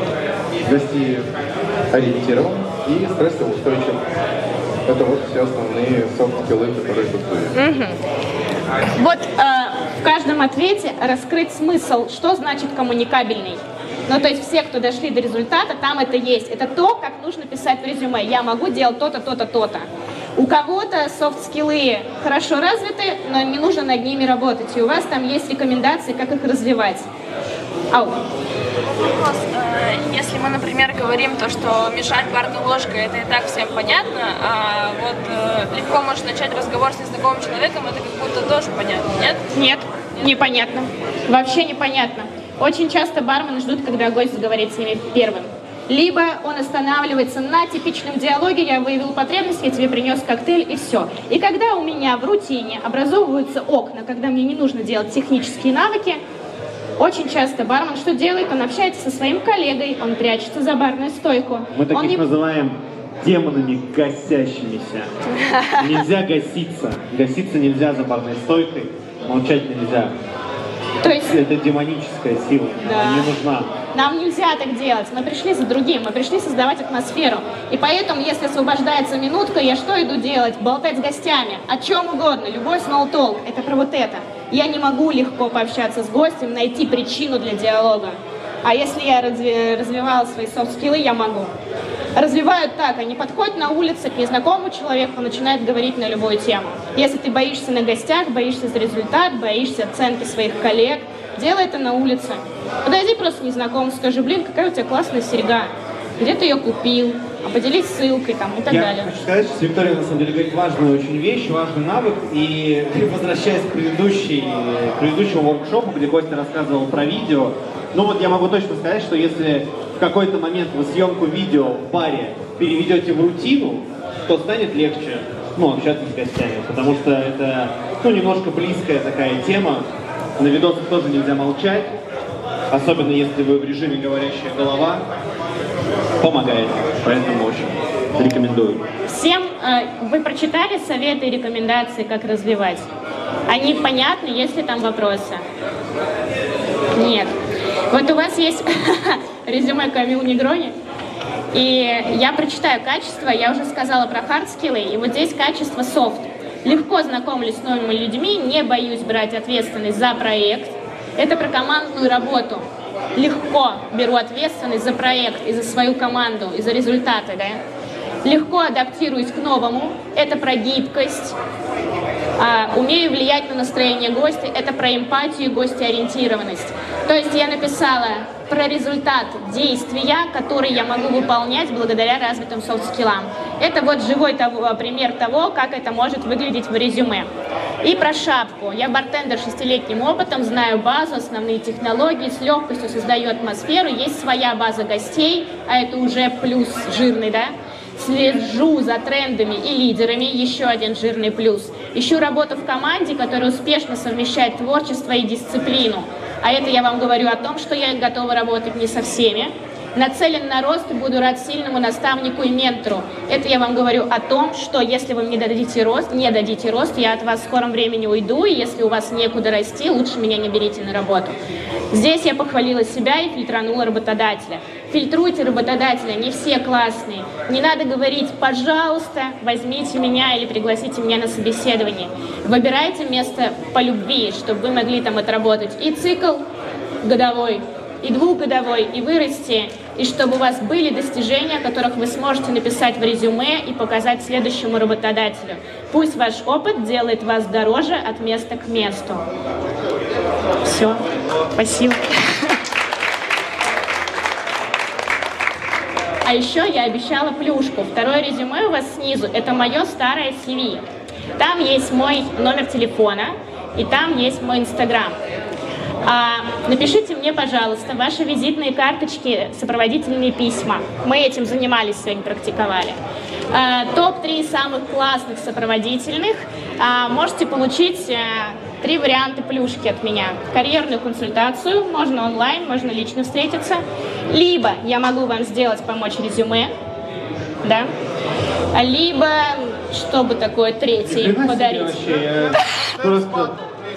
гостеориентирован и стрессоустойчив. Это вот все основные софт-скиллы, которые тут были. Угу. Вот э, в каждом ответе раскрыть смысл, что значит коммуникабельный. Ну, то есть все, кто дошли до результата, там это есть. Это то, как нужно писать в резюме. Я могу делать то-то, то-то, то-то. У кого-то софт-скиллы хорошо развиты, но не нужно над ними работать. И у вас там есть рекомендации, как их развивать. Ау. Вопрос. Э, Если мы, например, говорим то, что мешать барной ложкой, это и так всем понятно, а вот э, легко можно начать разговор с незнакомым человеком, это как будто тоже понятно, нет? Нет, непонятно. Вообще непонятно. Очень часто бармены ждут, когда гость заговорит с ними первым. Либо он останавливается на типичном диалоге, я выявил потребность, я тебе принес коктейль и все. И когда у меня в рутине образовываются окна, когда мне не нужно делать технические навыки, очень часто бармен что делает? Он общается со своим коллегой, он прячется за барную стойку. Мы таких Он не... называем демонами гасящимися. Нельзя гаситься. Гаситься нельзя за барной стойкой, молчать нельзя. То есть... Это демоническая сила, Да. она не нужна. Нам нельзя так делать. Мы пришли за другим, мы пришли создавать атмосферу. И поэтому, если освобождается минутка, я что иду делать? Болтать с гостями. О чем угодно. Любой small talk. Это про вот это. Я не могу легко пообщаться с гостем, найти причину для диалога. А если я разви- развивала свои софт-скиллы, я могу. Развивают так, они подходят на улице к незнакомому человеку, начинают говорить на любую тему. Если ты боишься на гостях, боишься за результат, боишься оценки своих коллег, делай это на улице. Подойди просто к незнакомому, скажи, блин, какая у тебя классная серьга, где ты ее купил, а поделись ссылкой там и так Я далее. хочу сказать, что Виктория на самом деле говорит важную очень вещь, важный навык. И возвращаясь к, предыдущей, к предыдущему воркшопу, где Костя рассказывал про видео, ну вот я могу точно сказать, что если в какой-то момент вы съемку видео в баре переведете в рутину, то станет легче, ну, общаться с гостями, потому что это, ну, немножко близкая такая тема. На видосах тоже нельзя молчать, особенно если вы в режиме говорящая голова. Помогает, поэтому очень рекомендую. Всем э, вы прочитали советы и рекомендации, как развивать? Они понятны, есть ли там вопросы? Нет. Вот у вас есть резюме Камил Негрони, и я прочитаю качество, я уже сказала про хардскиллы, и вот здесь качество софт. Легко знакомлюсь с новыми людьми, не боюсь брать ответственность за проект. Это про командную работу. Легко беру ответственность за проект и за свою команду, и за результаты, да? Легко адаптируюсь к новому. Это про гибкость. А, умею влиять на настроение гостя. Это про эмпатию и гостеориентированность. То есть я написала про результат действия, который я могу выполнять благодаря развитым софт-скиллам. Это вот живой того, пример того, как это может выглядеть в резюме. И про шапку. Я бартендер с шестилетним опытом, знаю базу, основные технологии, с легкостью создаю атмосферу, есть своя база гостей, а это уже плюс жирный, да? Слежу за трендами и лидерами, еще один жирный плюс. Ищу работу в команде, которая успешно совмещает творчество и дисциплину. А это я вам говорю о том, что я готова работать не со всеми. Нацелен на рост и буду рад сильному наставнику и ментору. Это я вам говорю о том, что если вы мне дадите рост, не дадите рост, я от вас в скором времени уйду, и если у вас некуда расти, лучше меня не берите на работу. Здесь я похвалила себя и фильтранула работодателя. Фильтруйте работодателя, не все классные. Не надо говорить, пожалуйста, возьмите меня или пригласите меня на собеседование. Выбирайте место по любви, чтобы вы могли там отработать и цикл годовой, и двухгодовой, и вырасти, и чтобы у вас были достижения, о которых вы сможете написать в резюме и показать следующему работодателю. Пусть ваш опыт делает вас дороже от места к месту. Все. Спасибо. А еще я обещала плюшку. Второе резюме у вас снизу. Это мое старое си ви. Там есть мой номер телефона, и там есть мой инстаграм. А, напишите мне, пожалуйста, ваши визитные карточки, сопроводительные письма. Мы этим занимались сегодня, практиковали. А, топ три самых классных сопроводительных. А, можете получить а, три варианта плюшки от меня. Карьерную консультацию, можно онлайн, можно лично встретиться. Либо я могу вам сделать, помочь резюме, да? Либо, что бы такое третье подарить. Вообще, просто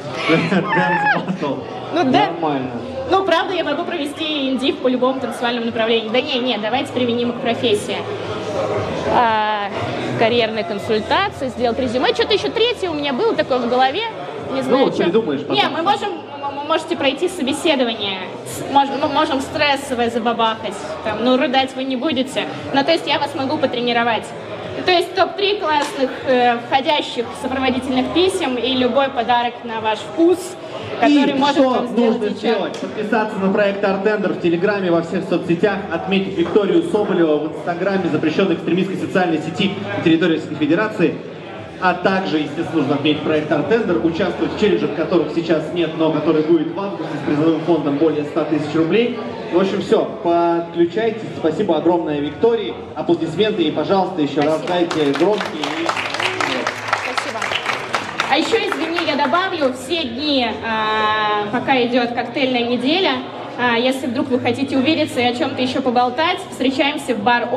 Ну да. Нормально. Ну, правда, я могу провести индив по любому танцевальному направлению. Да не, не, давайте применимо к профессии. А, карьерная консультация, сделать резюме. Что-то еще третье у меня было такое в голове. Не знаю, ну, что. придумаешь потом. Не, мы можем, вы можете пройти собеседование. Можем, мы можем стрессовое забабахать. Там, ну, рыдать вы не будете. Ну, то есть я вас могу потренировать. То есть топ три классных э, входящих сопроводительных писем и любой подарок на ваш вкус, который и может что вам сделать нужно эйч ар. сделать? Подписаться на проект Артендер в Телеграме, во всех соцсетях, отметить Викторию Соболеву в Инстаграме, запрещенной экстремистской социальной сети на территории Российской Федерации. А также, естественно, нужно отметить проект Артендер, участвовать в челленджах, которых сейчас нет, но который будет в августе с призовым фондом более ста тысяч рублей. В общем, все, подключайтесь. Спасибо огромное Виктории. Аплодисменты и, пожалуйста, еще Спасибо. раз дайте громкие. И... Спасибо. А еще, извини, я добавлю, все дни, а, пока идет коктейльная неделя, а, если вдруг вы хотите увидеться и о чем-то еще поболтать, встречаемся в бар